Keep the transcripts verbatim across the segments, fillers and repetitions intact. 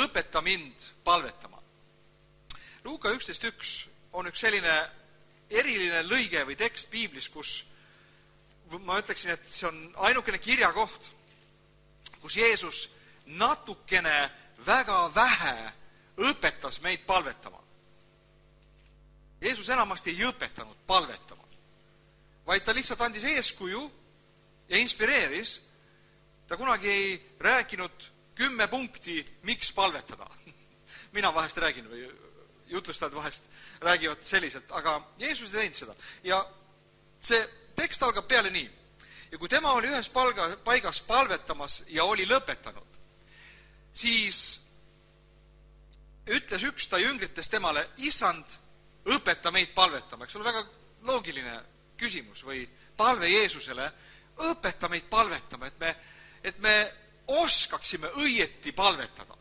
õpeta mind palvetama. Luuka üksteist üks on üks selline eriline lõige või tekst piiblis, kus ma ütleksin, et see on ainukene kirjakoht, kus Jeesus natukene väga vähe õpetas meid palvetama. Jeesus enamasti ei õpetanud palvetama, vaid ta lihtsalt andis eeskuju ja inspireeris. Ta kunagi ei rääkinud kümme punkti, miks palvetada. Mina vahest räägin või jutlustajad vahest räägivad selliselt, aga Jeesus ei teinud seda. Ja see tekst algab peale nii. Ja kui tema oli ühes palga, paigas palvetamas ja oli lõpetanud, siis ütles üks ta jüngritest temale, Issand, õpeta meid palvetama. Eks ole väga loogiline küsimus või palve Jeesusele, õpeta meid palvetama, et me, et me oskaksime õieti palvetada.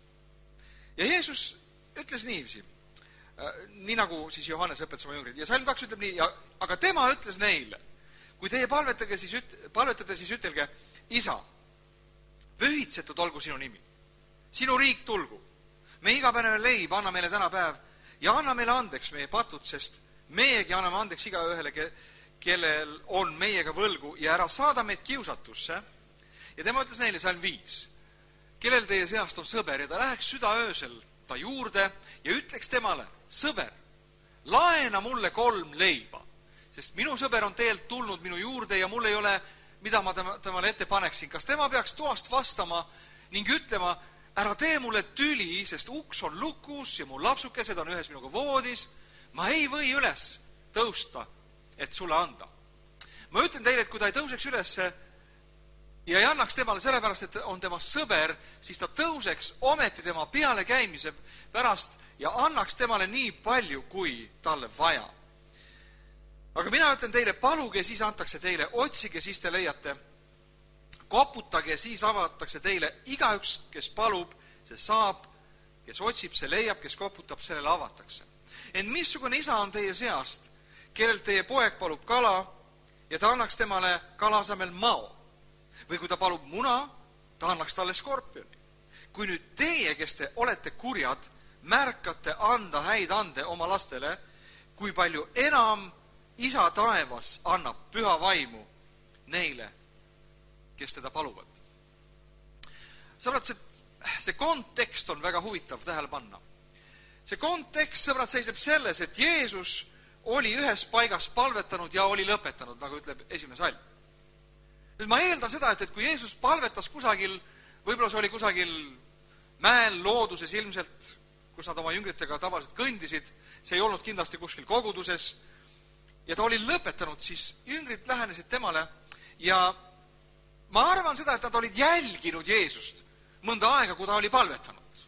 Ja Jeesus ütles niiviisi, nii nagu siis Johannes õpetas oma jüngrid. Ja salm kaks ütleb nii, ja, aga tema ütles neile, kui teie palvetage, siis üt, palvetate, siis ütelge, Isa, pühitsetud olgu sinu nimi, sinu riik tulgu, me igapäevane leib anna meile täna päev ja anna meile andeks meie patud, sest meiegi anname andeks igaühele, kellel on meiega võlgu ja ära saada meid kiusatusse. Ja tema ütles neile salm viis, kellel teie seast on sõber ja ta läheks südaöösel ta juurde ja ütleks temale, sõber, laena mulle kolm leiba, sest minu sõber on teelt tulnud minu juurde ja mul ei ole, mida ma temale ette paneksin. Kas tema peaks toast vastama ning ütlema, ära tee mulle tüli, sest uks on lukus ja mu lapsukesed on ühes minuga voodis, ma ei või üles tõusta, et sulle anda. Ma ütlen teile, et kui ta ei tõuseks üles ja ei annaks temale sellepärast, et on tema sõber, siis ta tõuseks ometi tema peale käimise pärast ja annaks temale nii palju, kui talle vaja. Aga mina ütlen teile, paluge, siis antakse teile, otsige, siis te leiate, koputage, siis avatakse teile, igaüks, kes palub, see saab, kes otsib, see leiab, kes koputab, sellele avatakse. Ent missugune isa on teie seast, kellelt teie poeg palub kala ja ta annaks temale kalasamel mao. Või kui ta palub muna, ta annaks talle skorpioni. Kui nüüd teie, kes te olete kurjad, märkate anda häid ande oma lastele, kui palju enam isa taevas annab püha vaimu neile, kes teda paluvad. Sõbrad, see, see kontekst on väga huvitav tähele panna. See kontekst, sõbrad, seisneb selles, et Jeesus oli ühes paigas palvetanud ja oli lõpetanud, nagu ütleb esimene salm. Nüüd ma eeldan seda, et, et kui Jeesus palvetas kusagil, võib-olla see oli kusagil mäel, looduses ilmselt, kus nad oma jüngritega tavaliselt kõndisid, see ei olnud kindlasti kuskil koguduses, ja ta oli lõpetanud, siis jüngrid lähenesid temale ja ma arvan seda, et nad olid jälginud Jeesust mõnda aega, kui ta oli palvetanud.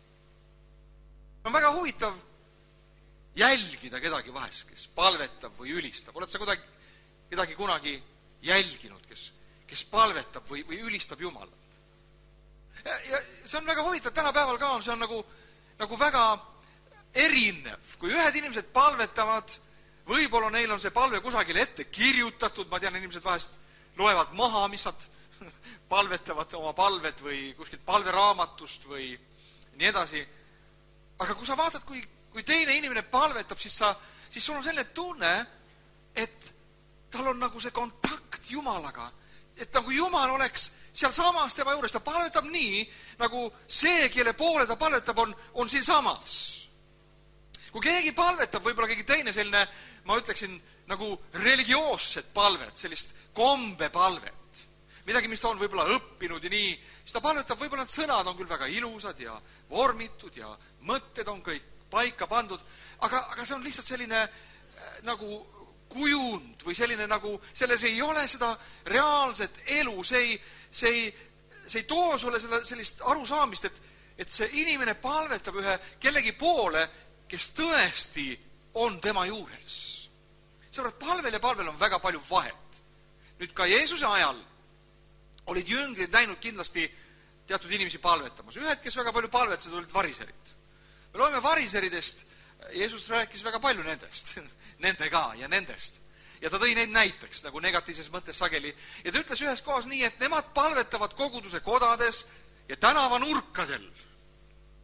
On väga huvitav jälgida kedagi vahest, kes palvetab või ülistab. Oled sa kuidagi, kedagi kunagi jälginud, kes kes palvetab või, või ülistab Jumalat. Ja, ja see on väga huvitav, tänapäeval ka on, see on nagu, nagu väga erinev. Kui ühed inimesed palvetavad, võib-olla neil on see palve kusagil ette kirjutatud, ma tean, inimesed vahest loevad maha, mis nad palvetavad oma palvet või kuskilt palveraamatust või nii edasi. Aga kui sa vaatad, kui, kui teine inimene palvetab, siis, sa, siis sul on selline tunne, et tal on nagu see kontakt Jumalaga, et nagu Jumal oleks seal samas tema juures, ta palvetab nii, nagu see, kelle poole ta palvetab, on, on siin samas. Kui keegi palvetab, võib-olla keegi teine selline, ma ütleksin, nagu religioosset palvet, sellist kombepalvet, midagi, mis ta on võib-olla õppinud ja nii, siis ta palvetab, võib-olla need sõnad on küll väga ilusad ja vormitud ja mõtted on kõik paika pandud, aga, aga see on lihtsalt selline äh, nagu kujund või selline nagu, selles ei ole seda reaalset elu, see ei, see ei, see ei too sulle selle, sellist arusaamist, et, et see inimene palvetab ühe kellegi poole, kes tõesti on tema juures. Sõbrad, palvel ja palvel on väga palju vahet. Nüüd ka Jeesuse ajal olid jüngrid näinud kindlasti teatud inimesi palvetamas. Ühed, kes väga palju palvetasid, olid variserid. Me loeme variseridest, Jeesus rääkis väga palju nendest, nende ka ja nendest. Ja ta tõi neid näiteks, nagu negatiivses mõttes sageli. Ja ta ütles ühes kohas nii, et nemad palvetavad koguduse kodades ja tänavanurkadel.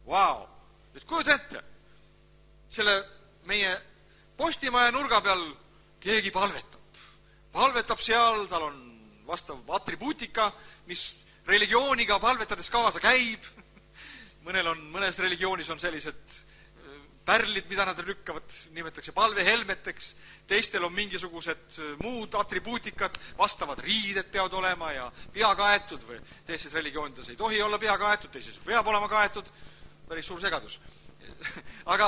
Vau! Nüüd kujuta ette, selle meie postimaja nurga peal keegi palvetab. Palvetab seal, tal on vastav atribuutika, mis religiooniga palvetades kaasa käib. Mõnel on, mõnes religioonis on sellised pärlid, mida nad lükkavad, nimetatakse palvehelmeteks, teistel on mingisugused muud atribuutikad, vastavad riided peavad olema ja pea kaetud või teistes religioonides ei tohi olla pea kaetud, teises peab olema kaetud, päris suur segadus. Aga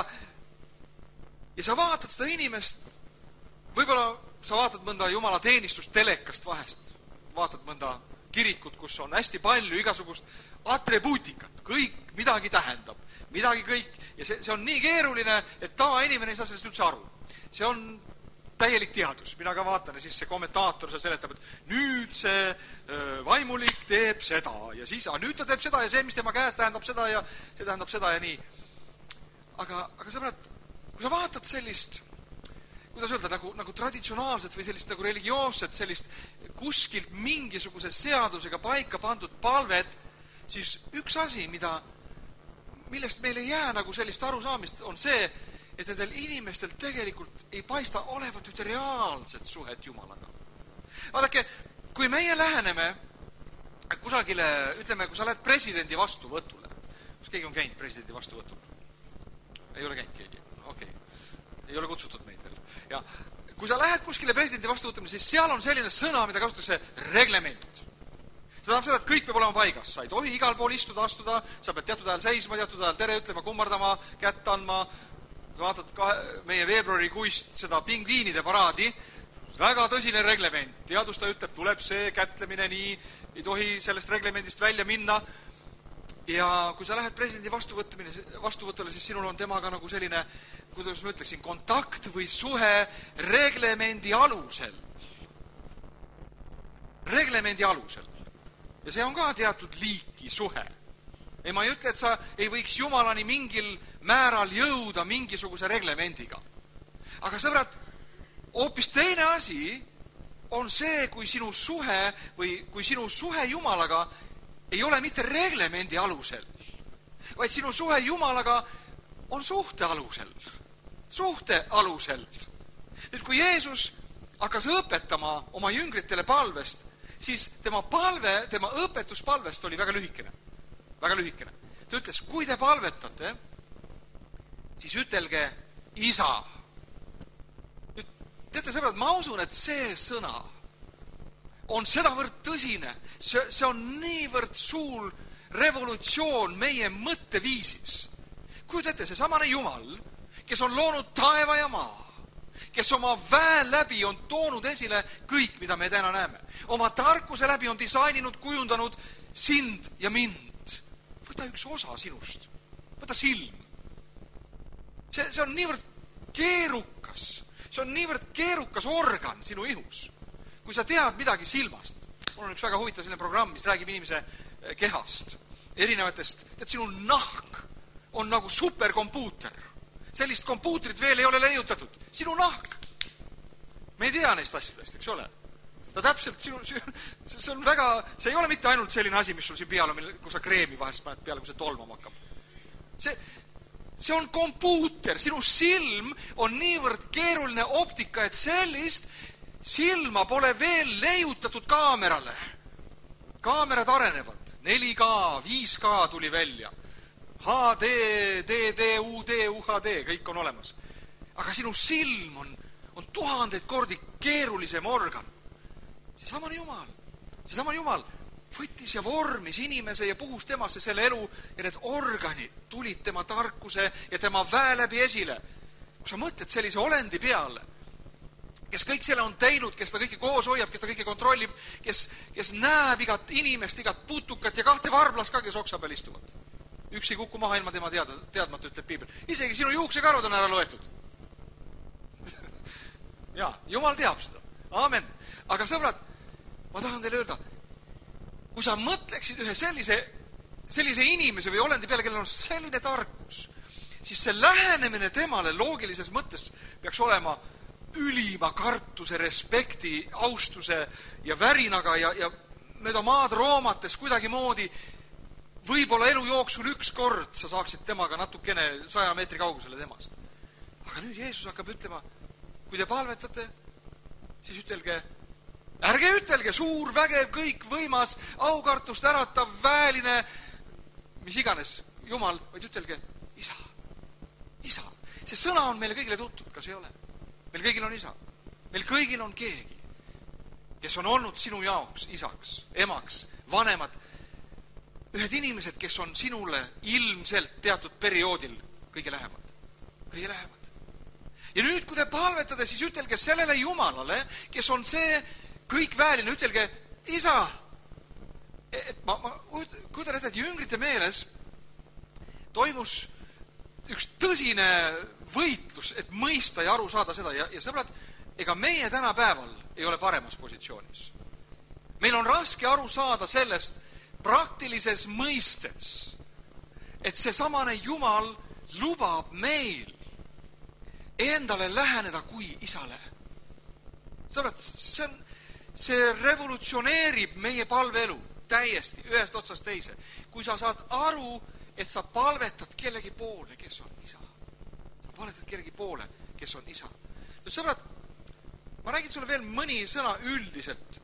ja sa vaatad seda inimest, võib-olla sa vaatad mõnda jumala teenistust telekast vahest, vaatad mõnda kirikut, kus on hästi palju igasugust atribuutikat, kõik midagi tähendab, midagi kõik, ja see, see on nii keeruline, et tavainimene ei saa sellest üldse aru. See on täielik teadus, mina ka vaatan, ja siis see kommentaator see seletab, et nüüd see öö, vaimulik teeb seda, ja siis a, nüüd ta teeb seda, ja see, mis tema käes tähendab seda, ja see tähendab seda, ja nii. Aga, aga sõbrad, kui sa vaatad sellist, kuidas öelda, nagu, nagu traditsionaalset või sellist nagu religioosset, sellist kuskilt mingisuguse seadusega paika pandud palvet, siis üks asi, mida, millest meil ei jää nagu sellist arusaamist, on see, et nendel inimestel tegelikult ei paista olevat ühte reaalset suhet Jumalaga. Vaadake, kui meie läheneme kusagile, ütleme, kui sa lähed presidendi vastuvõtule, kas keegi on käinud presidendi vastuvõtul? Ei ole käinud keegi, okei. Okay. Ei ole kutsutud meid veel. Ja kui sa lähed kuskile presidendi vastuvõtule, siis seal on selline sõna, mida kasutatakse reglement. See tähendab seda, et kõik peab olema paigas. Sa ei tohi igal pool istuda, astuda, sa pead teatud ajal seisma, teatud ajal tere ütlema, kummardama, kätt andma. Vaatad kahe, meie veebruarikuist seda pingviinide paraadi, väga tõsine reglement. Teadustaja ütleb, tuleb see kätlemine nii, ei tohi sellest reglemendist välja minna. Ja kui sa lähed presidendi vastuvõtule, siis sinul on temaga nagu selline, kuidas ma ütleksin, kontakt või suhe reglemendi alusel. Reglemendi alusel. Ja see on ka teatud liiki suhe. Ei, ma ei ütle, et sa ei võiks Jumalani mingil määral jõuda mingisuguse reglemendiga. Aga sõbrad, hoopis teine asi on see, kui sinu suhe või kui sinu suhe Jumalaga ei ole mitte reglemendi alusel, vaid sinu suhe Jumalaga on suhte alusel. Suhte alusel. Nüüd, kui Jeesus hakkas õpetama oma jüngritele palvest, siis tema palve, tema õpetuspalvest oli väga lühikene. Väga lühikene. Ta ütles, kui te palvetate, siis ütelge isa. Nüüd, teate sõbrad, ma usun, et see sõna on sedavõrd tõsine, see, see on niivõrd suur revolutsioon meie mõtteviisis. Kujutate, see samane Jumal, kes on loonud taeva ja maa, kes oma väe läbi on toonud esile kõik, mida me täna näeme. Oma tarkuse läbi on disaininud, kujundanud sind ja mind. Võta üks osa sinust. Võta silm. See, see on niivõrd keerukas. See on niivõrd keerukas organ sinu ihus. Kui sa tead midagi silmast. Mul on üks väga huvitav selline programm, mis räägib inimese kehast. Erinevatest. Tead, sinu nahk on nagu superkompuuter. Sellist kompuutrit veel ei ole leiutatud. Sinu nahk. Me ei tea neist asjadest, eks ole. Ta täpselt, sinu, see on väga, see ei ole mitte ainult selline asi, mis sul siin peal on, kui sa kreemi vahest paned peale, kui see tolmama hakkab. See, see on kompuuter. Sinu silm on niivõrd keeruline optika, et sellist silma pole veel leiutatud kaamerale. Kaamerad arenevad. neli K, viis K tuli välja. H D, D D, U D, U H D, kõik on olemas. Aga sinu silm on, on tuhandeid kordi keerulisem organ. Seesamane Jumal, seesamane Jumal võttis ja vormis inimese ja puhus temasse selle elu ja need organid tulid tema tarkuse ja tema väe läbi esile. Kui sa mõtled sellise olendi peale, kes kõik selle on teinud, kes ta kõike koos hoiab, kes ta kõike kontrollib, kes, kes näeb igat inimest, igat putukat ja kahte varblast ka, kes oksa peal istuvad. Üks ei kukku maha ilma tema teada, teadmata, ütleb Piibel. Isegi sinu juuksekarvad on ära loetud. Jaa, Jumal teab seda. Aamen. Aga sõbrad, ma tahan teile öelda, kui sa mõtleksid ühe sellise, sellise inimese või olendi peale, kellel on selline tarkus, siis see lähenemine temale loogilises mõttes peaks olema ülima kartuse, respekti, austuse ja värinaga ja, ja mööda maad roomates kuidagi moodi võib-olla elu jooksul üks kord sa saaksid temaga natukene saja meetri kaugusele temast. Aga nüüd Jeesus hakkab ütlema, kui te palvetate, siis ütelge, ärge ütelge suur, vägev, kõik võimas, aukartust äratav, väeline, mis iganes, Jumal, vaid ütelge, isa, isa. See sõna on meile kõigile tuntud, kas ei ole? Meil kõigil on isa. Meil kõigil on keegi, kes on olnud sinu jaoks isaks, emaks, vanemad, ühed inimesed, kes on sinule ilmselt teatud perioodil kõige lähemad. Kõige lähemad. Ja nüüd, kui te palvetate, siis ütelge sellele Jumalale, kes on see kõik väeline, ütelge, isa, et ma, ma kujutan ette, et jüngrite meeles toimus üks tõsine võitlus, et mõista ja aru saada seda. Ja, ja sõbrad, ega meie tänapäeval ei ole paremas positsioonis. Meil on raske aru saada sellest praktilises mõistes, et see samane Jumal lubab meil endale läheneda kui isale. Sõbrad, see, on, see revolutsioneerib meie palveelu täiesti, ühest otsast teise. Kui sa saad aru, et sa palvetad kellegi poole, kes on isa. Sa palvetad kellegi poole, kes on isa. Nüüd, sõbrad, ma räägin sulle veel mõni sõna üldiselt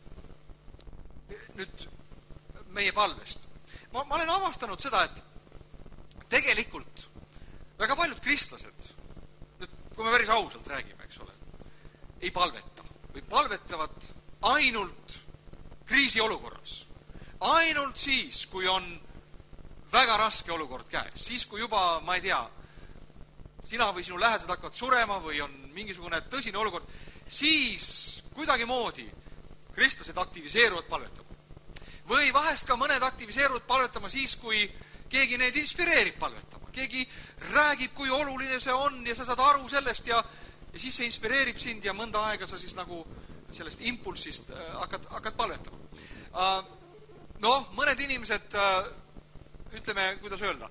nüüd meie palvest. Ma, ma olen avastanud seda, et tegelikult väga paljud kristlased, nüüd, kui me päris ausalt räägime, eks ole, ei palveta või palvetavad ainult kriisiolukorras. Ainult siis, kui on väga raske olukord käes. Siis, kui juba, ma ei tea, sina või sinu lähedased hakkavad surema või on mingisugune tõsine olukord, siis kuidagi moodi kristlased aktiviseeruvad palvetama. Või vahest ka mõned aktiviseeruvad palvetama siis, kui keegi neid inspireerib palvetama. Keegi räägib, kui oluline see on ja sa saad aru sellest ja, ja siis see inspireerib sind ja mõnda aega sa siis nagu sellest impulsist äh, hakkad, hakkad palvetama. Äh, noh, mõned inimesed äh, ütleme, kuidas öelda,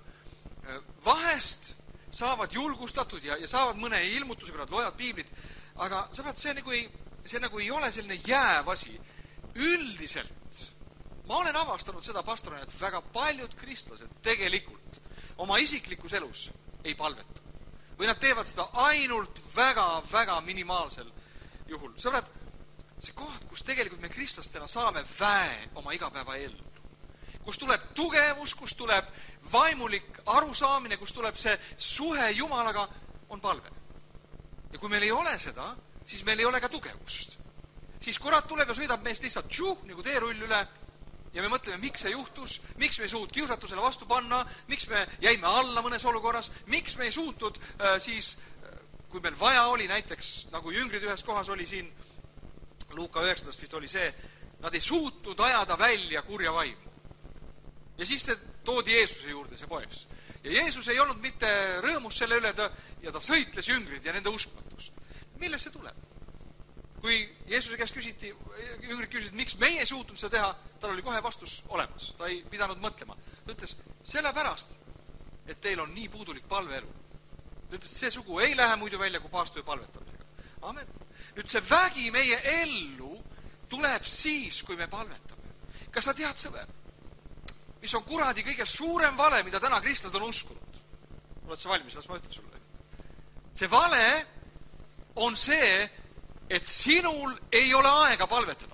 vahest saavad julgustatud ja, ja saavad mõne ilmutuse, kui nad loevad piiblit, aga sõbrad, see nagu ei, see nagu ei ole selline jääv asi. Üldiselt, ma olen avastanud seda pastorina, et väga paljud kristlased tegelikult oma isiklikus elus ei palveta. Või nad teevad seda ainult väga-väga minimaalsel juhul. Sõbrad, see koht, kus tegelikult me kristlastena saame väe oma igapäeva ellu, kus tuleb tugevus, kus tuleb vaimulik arusaamine, kus tuleb see suhe Jumalaga, on palve. Ja kui meil ei ole seda, siis meil ei ole ka tugevust. Siis kurat tuleb ja sõidab meist lihtsalt tšuh, nagu teerull üle ja me mõtleme, miks see juhtus, miks me ei suut kiusatusele vastu panna, miks me jäime alla mõnes olukorras, miks me ei suutud äh, siis, kui meil vaja oli, näiteks nagu jüngrid ühes kohas oli siin, Luuka üheksandast vist oli see, nad ei suutnud ajada välja kurja vaimu. Ja siis te toodi Jeesuse juurde see poeks. Ja Jeesus ei olnud mitte rõõmus selle üle ta, ja ta sõitles jüngrid ja nende uskmatust. Millest see tuleb? Kui Jeesuse käest küsiti, jüngrid küsisid, miks meie ei suutnud seda teha, tal oli kohe vastus olemas. Ta ei pidanud mõtlema. Ta ütles, sellepärast, et teil on nii puudulik palveelu. Ta ütles, see sugu ei lähe muidu välja, kui paastu ja palvetamine. Amen. Nüüd see vägi meie ellu tuleb siis, kui me palvetame. Kas sa tead sõber? Mis on kuradi kõige suurem vale, mida täna kristlased on uskunud. Oled sa valmis, las ma ütlen sulle. See vale on see, et sinul ei ole aega palvetada.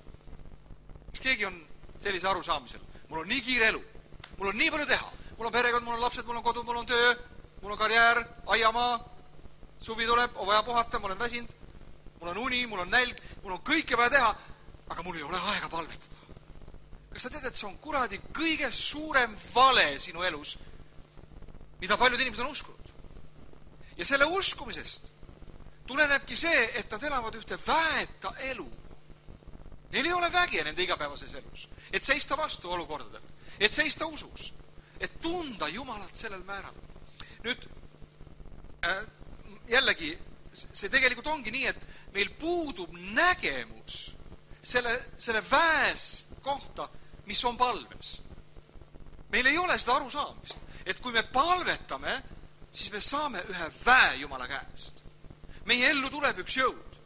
Kas keegi on sellise arusaamisel? Mul on nii kiire elu, mul on nii palju teha. Mul on perekond, mul on lapsed, mul on kodu, mul on töö, mul on karjäär, aiamaa, suvi tuleb, on vaja puhata, ma olen väsinud, mul on uni, mul on nälg, mul on kõike vaja teha, aga mul ei ole aega palvetada. Kas sa tead, et see on kuradi kõige suurem vale sinu elus, mida paljud inimesed on uskunud? Ja selle uskumisest tulenebki see, et nad elavad ühte väeta elu. Neil ei ole väge nende igapäevases elus. Et seista vastu olukordadel. Et seista usus. Et tunda Jumalat sellel määral. Nüüd, äh, jällegi, see tegelikult ongi nii, et meil puudub nägemus selle, selle väes kohta, mis on palves. Meil ei ole seda arusaamist, et kui me palvetame, siis me saame ühe väe Jumala käest. Meie ellu tuleb üks jõud.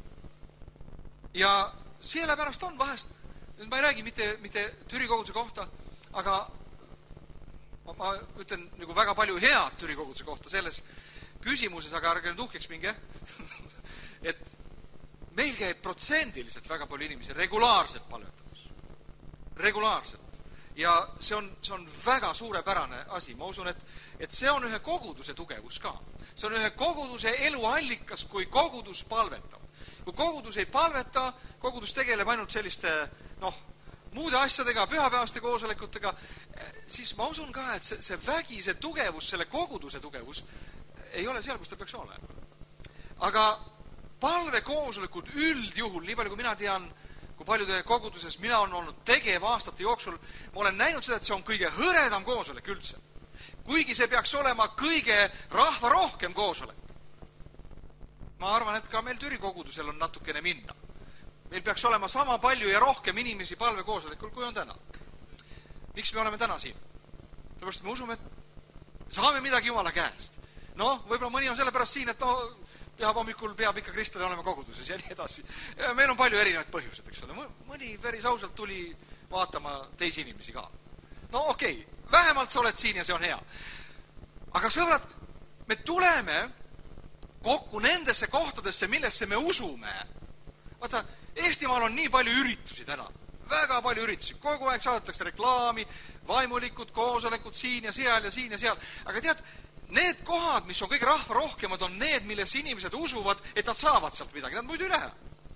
Ja sellepärast on vahest, nüüd ma ei räägi mitte, mitte Türi koguduse kohta, aga ma, ma ütlen nagu väga palju head Türi koguduse kohta selles küsimuses, aga ärge nüüd uhkeks minge, et meil käib protsendiliselt väga palju inimesi regulaarselt palvetamas. Regulaarselt. Ja see on, see on väga suurepärane asi. Ma usun, et, et see on ühe koguduse tugevus ka. See on ühe koguduse eluallikas, kui kogudus palvetab. Kui kogudus ei palveta, kogudus tegeleb ainult selliste, noh, muude asjadega, pühapäevaste koosolekutega, siis ma usun ka, et see, see vägi, see tugevus, selle koguduse tugevus ei ole seal, kus ta peaks olema. Aga palvekoosolekud üldjuhul, nii palju kui mina tean, kui paljude koguduses mina olen olnud tegev aastate jooksul, ma olen näinud seda, et see on kõige hõredam koosolek üldse. Kuigi see peaks olema kõige rahvarohkem koosolek. Ma arvan, et ka meil Türi kogudusel on natukene minna. Meil peaks olema sama palju ja rohkem inimesi palvekoosolekul, kui on täna. Miks me oleme täna siin? Sellepärast me usume, et saame midagi Jumala käest. No, võib-olla mõni on sellepärast siin, et no, pühab hommikul peab ikka kristlane olema koguduses ja nii edasi. Ja meil on palju erinevaid põhjused, eks ole. Mõni päris ausalt tuli vaatama teisi inimesi ka. No okei, okay, vähemalt sa oled siin ja see on hea. Aga sõbrad, me tuleme kokku nendesse kohtadesse, millesse me usume. Vaata, Eestimaal on nii palju üritusi täna. Väga palju üritusi. Kogu aeg saadetakse reklaami, vaimulikud, koosolekud siin ja seal ja siin ja seal. Aga tead, need kohad, mis on kõige rahva rohkemad, on need, milles inimesed usuvad, et nad saavad sealt midagi. Nad muidu ei lähe.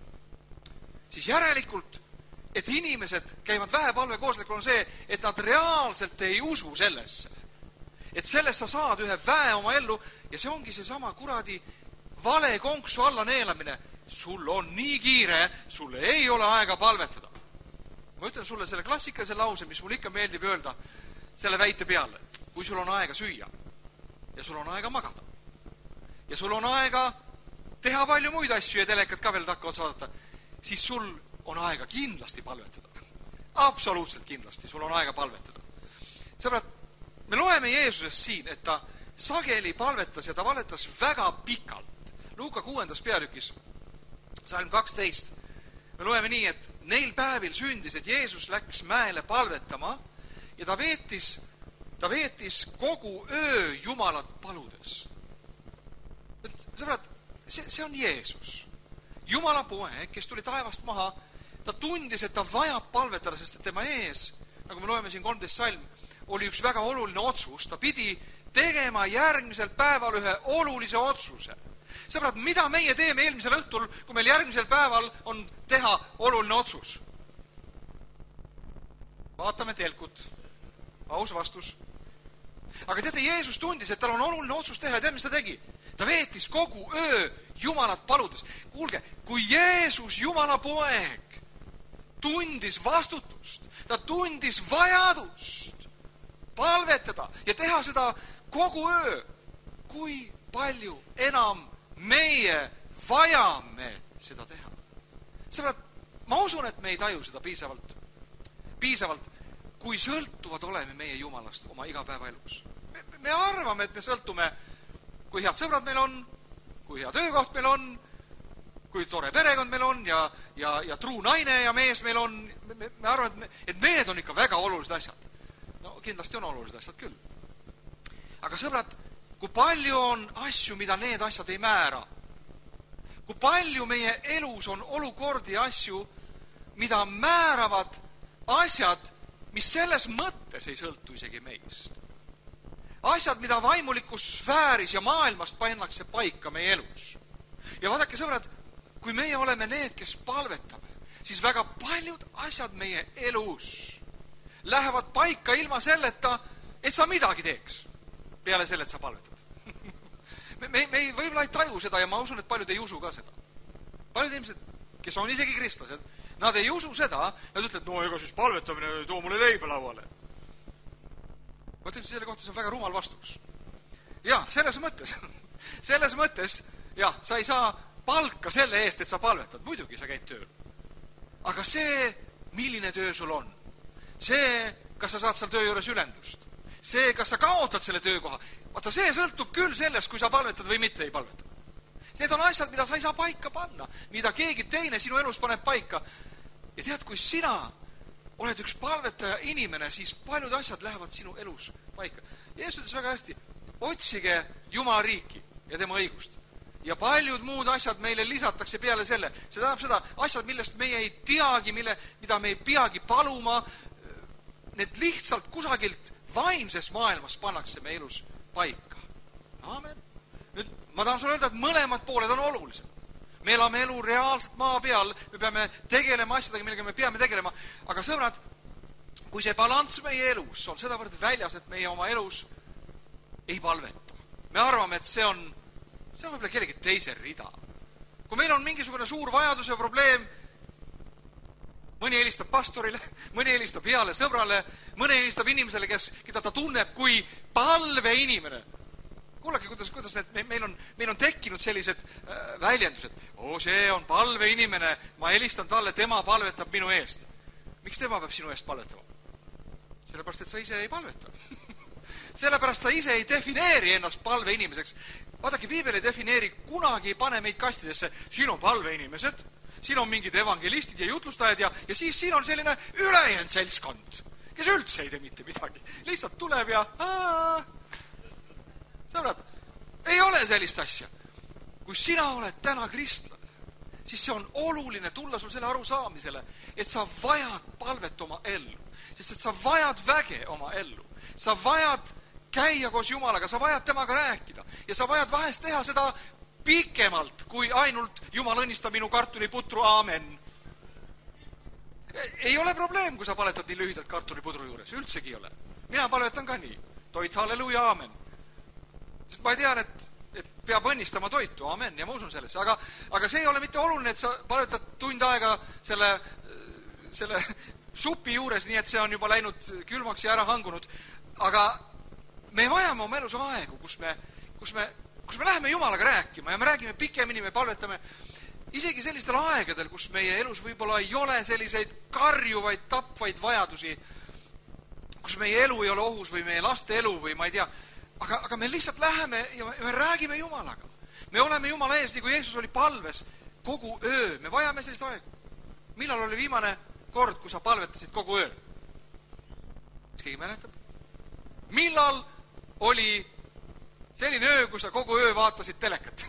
Siis järelikult, et inimesed käivad vähe palvekoosolekul, on see, et nad reaalselt ei usu sellesse. Et sellest sa saad ühe väe oma ellu ja see ongi see sama kuradi vale konksu alla neelamine. Sul on nii kiire, sulle ei ole aega palvetada. Ma ütlen sulle selle klassikalise lause, mis mul ikka meeldib öelda selle väite peale. Kui sul on aega süüa ja sul on aega magada ja sul on aega teha palju muid asju ja telekat ka veel takka otsa vaadata, siis sul on aega kindlasti palvetada. Absoluutselt kindlasti sul on aega palvetada. Sõbrad, me loeme Jeesusest siin, et ta sageli palvetas ja ta palvetas väga pikalt. Luuka kuuendas peatükis Salm kaksteist. Me loeme nii, et neil päevil sündis, et Jeesus läks mäele palvetama ja ta veetis, ta veetis kogu öö Jumalat paludes. Et, sõbrad, see, see on Jeesus. Jumala poeg, kes tuli taevast maha, ta tundis, et ta vajab palvetada, sest et tema ees, nagu me loeme siin kolmteist salm, oli üks väga oluline otsus. Ta pidi tegema järgmisel päeval ühe olulise otsuse. Sõbrad, mida meie teeme eelmisel õhtul, kui meil järgmisel päeval on teha oluline otsus? Vaatame telkut. Aus vastus. Aga teate, Jeesus tundis, et tal on oluline otsus teha ja tead, mis ta tegi? Ta veetis kogu öö Jumalat paludes. Kuulge, kui Jeesus, Jumala poeg, tundis vastutust, ta tundis vajadust palvetada ja teha seda kogu öö, kui palju enam meie vajame seda teha. Sõbrad, ma usun, et me ei taju seda piisavalt, piisavalt, kui sõltuvad oleme meie Jumalast oma igapäevaelus. Me, me arvame, et me sõltume, kui head sõbrad meil on, kui hea töökoht meil on, kui tore perekond meil on ja, ja, ja truu naine ja mees meil on. Me, me arvame, et, me, et need on ikka väga olulised asjad. No kindlasti on olulised asjad küll. Aga sõbrad, kui palju on asju, mida need asjad ei määra? Kui palju meie elus on olukordi asju, mida määravad asjad, mis selles mõttes ei sõltu isegi meist. Asjad, mida vaimulikus sfääris ja maailmast pannakse paika meie elus. Ja vaadake, sõbrad, kui meie oleme need, kes palvetame, siis väga paljud asjad meie elus lähevad paika ilma selleta, et sa midagi teeks. Peale selle, et sa palvetad. me, me, me ei võib-olla ei taju seda ja ma usun, et paljud ei usu ka seda. Paljud inimesed, kes on isegi kristlased, nad ei usu seda, nad ütlevad, no ega siis palvetamine too mulle leiba lauale. Ma ütlen, selle kohta see on väga rumal vastus. Ja, selles mõttes, selles mõttes, jah, sa ei saa palka selle eest, et sa palvetad. Muidugi sa käid tööl. Aga see, milline töö sul on, see, kas sa saad seal töö juures ülendust, see, kas sa kaotad selle töökoha, vaata, see sõltub küll sellest, kui sa palvetad või mitte ei palveta. Need on asjad, mida sa ei saa paika panna, mida keegi teine sinu elus paneb paika. Ja tead, kui sina oled üks palvetaja inimene, siis paljud asjad lähevad sinu elus paika. Jeesus ütles väga hästi, otsige Jumala riiki ja tema õigust. Ja paljud muud asjad meile lisatakse peale selle. See tähendab seda, asjad, millest meie ei teagi, mille, mida me ei peagi paluma, need lihtsalt kusagilt vaimses maailmas pannakse me elus paika. Aamen. Nüüd ma tahan sulle öelda, et mõlemad pooled on olulised. Me elame elu reaalselt maa peal, me peame tegelema asjadega, millega me peame tegelema, aga sõbrad, kui see balants meie elus on sedavõrd väljas, et meie oma elus ei palveta. Me arvame, et see on, see on võib-olla kellegi teise rida. Kui meil on mingisugune suur vajadus ja probleem, mõni helistab pastorile, mõni helistab heale sõbrale, mõni helistab inimesele, kes, keda ta tunneb kui palve inimene. Kuulake, kuidas, kuidas need, meil on, meil on tekkinud sellised äh, väljendused. Oo, see on palve inimene, ma helistan talle, tema palvetab minu eest. Miks tema peab sinu eest palvetama? Sellepärast, et sa ise ei palveta. Sellepärast sa ise ei defineeri ennast palve inimeseks. Vaadake, Piibel ei defineeri, kunagi ei pane meid kastidesse. Siin on palve inimesed, siin on mingid evangelistid ja jutlustajad ja, ja siis siin on selline ülejäänud seltskond, kes üldse ei tee mitte midagi. Lihtsalt tuleb ja... Aa, sõbrad, ei ole sellist asja. Kui sina oled täna kristlane, siis see on oluline tulla sul selle arusaamisele, et sa vajad palvet oma ellu. Sest et sa vajad väge oma ellu. Sa vajad käia koos Jumalaga, sa vajad temaga rääkida. Ja sa vajad vahest teha seda pikemalt, kui ainult Jumal õnnista minu kartuliputru, aamen. Ei ole probleem, kui sa paletad nii lühidalt kartulipudru juures. Üldsegi ei ole. Mina paletan ka nii. Toit, halleluja, aamen. Sest ma tean, et, et peab õnnistama toitu, amen, ja ma usun sellesse. Aga, aga see ei ole mitte oluline, et sa paletad tund aega selle, selle supi juures, nii et see on juba läinud külmaks ja ära hangunud. Aga me vajame oma elus aegu, kus me, kus me, kus me läheme Jumalaga rääkima ja me räägime pikemini, me palvetame isegi sellistel aegadel, kus meie elus võib-olla ei ole selliseid karjuvaid, tapvaid vajadusi, kus meie elu ei ole ohus või meie laste elu või ma ei tea. Aga, aga me lihtsalt läheme ja me, me räägime Jumalaga. Me oleme Jumala ees, nii kui Jeesus oli palves kogu öö. Me vajame sellist aega. Millal oli viimane kord, kui sa palvetasid kogu öö? Kas keegi mäletab? Millal oli selline öö, kui sa kogu öö vaatasid telekat?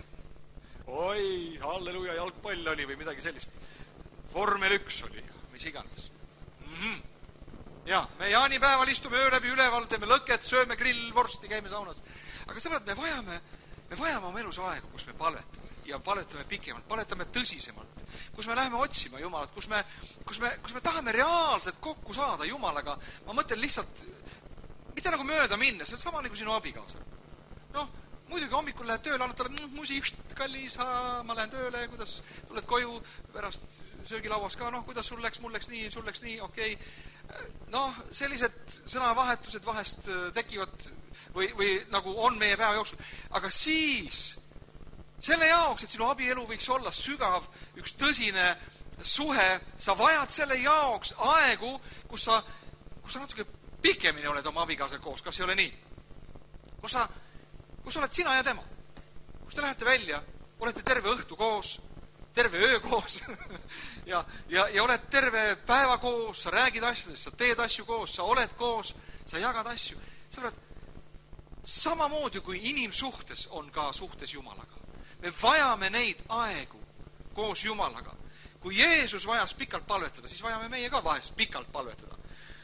Oi, halleluja, jalgpall oli või midagi sellist. Formel üks oli, mis iganes. Mhm. Ja, me jaanipäeval istume öö läbi üleval, teeme lõket, sööme grillvorsti, käime saunas. Aga sõbrad, me vajame, me vajame oma elus aegu, kus me palvetame. Ja palvetame pikemalt, palvetame tõsisemalt. Kus me läheme otsima Jumalat, kus me, kus me, kus me tahame reaalselt kokku saada Jumalaga. Ma mõtlen lihtsalt, mitte nagu mööda minna, see on sama nagu sinu abikaasa. Noh, muidugi hommikul lähed tööle, annad talle musi, kallis, ma lähen tööle, kuidas tuled koju pärast söögilauas ka, noh, kuidas sul läks, mul läks nii, sul läks nii, okei. Noh, sellised sõnavahetused vahest tekivad või, või nagu on meie päeva jooksul. Aga siis, selle jaoks, et sinu abielu võiks olla sügav, üks tõsine suhe, sa vajad selle jaoks aegu, kus sa, kus sa natuke pikemini oled oma abikaasal koos, kas ei ole nii? Kus sa, kus oled sina ja tema? Kus te lähete välja, olete terve õhtu koos, terve öö koos ja, ja, ja oled terve päeva koos, sa räägid asjadest, sa teed asju koos, sa oled koos, sa jagad asju. Sõbrad, samamoodi kui inimsuhtes on ka suhtes Jumalaga. Me vajame neid aegu koos Jumalaga. Kui Jeesus vajas pikalt palvetada, siis vajame meie ka vahest pikalt palvetada.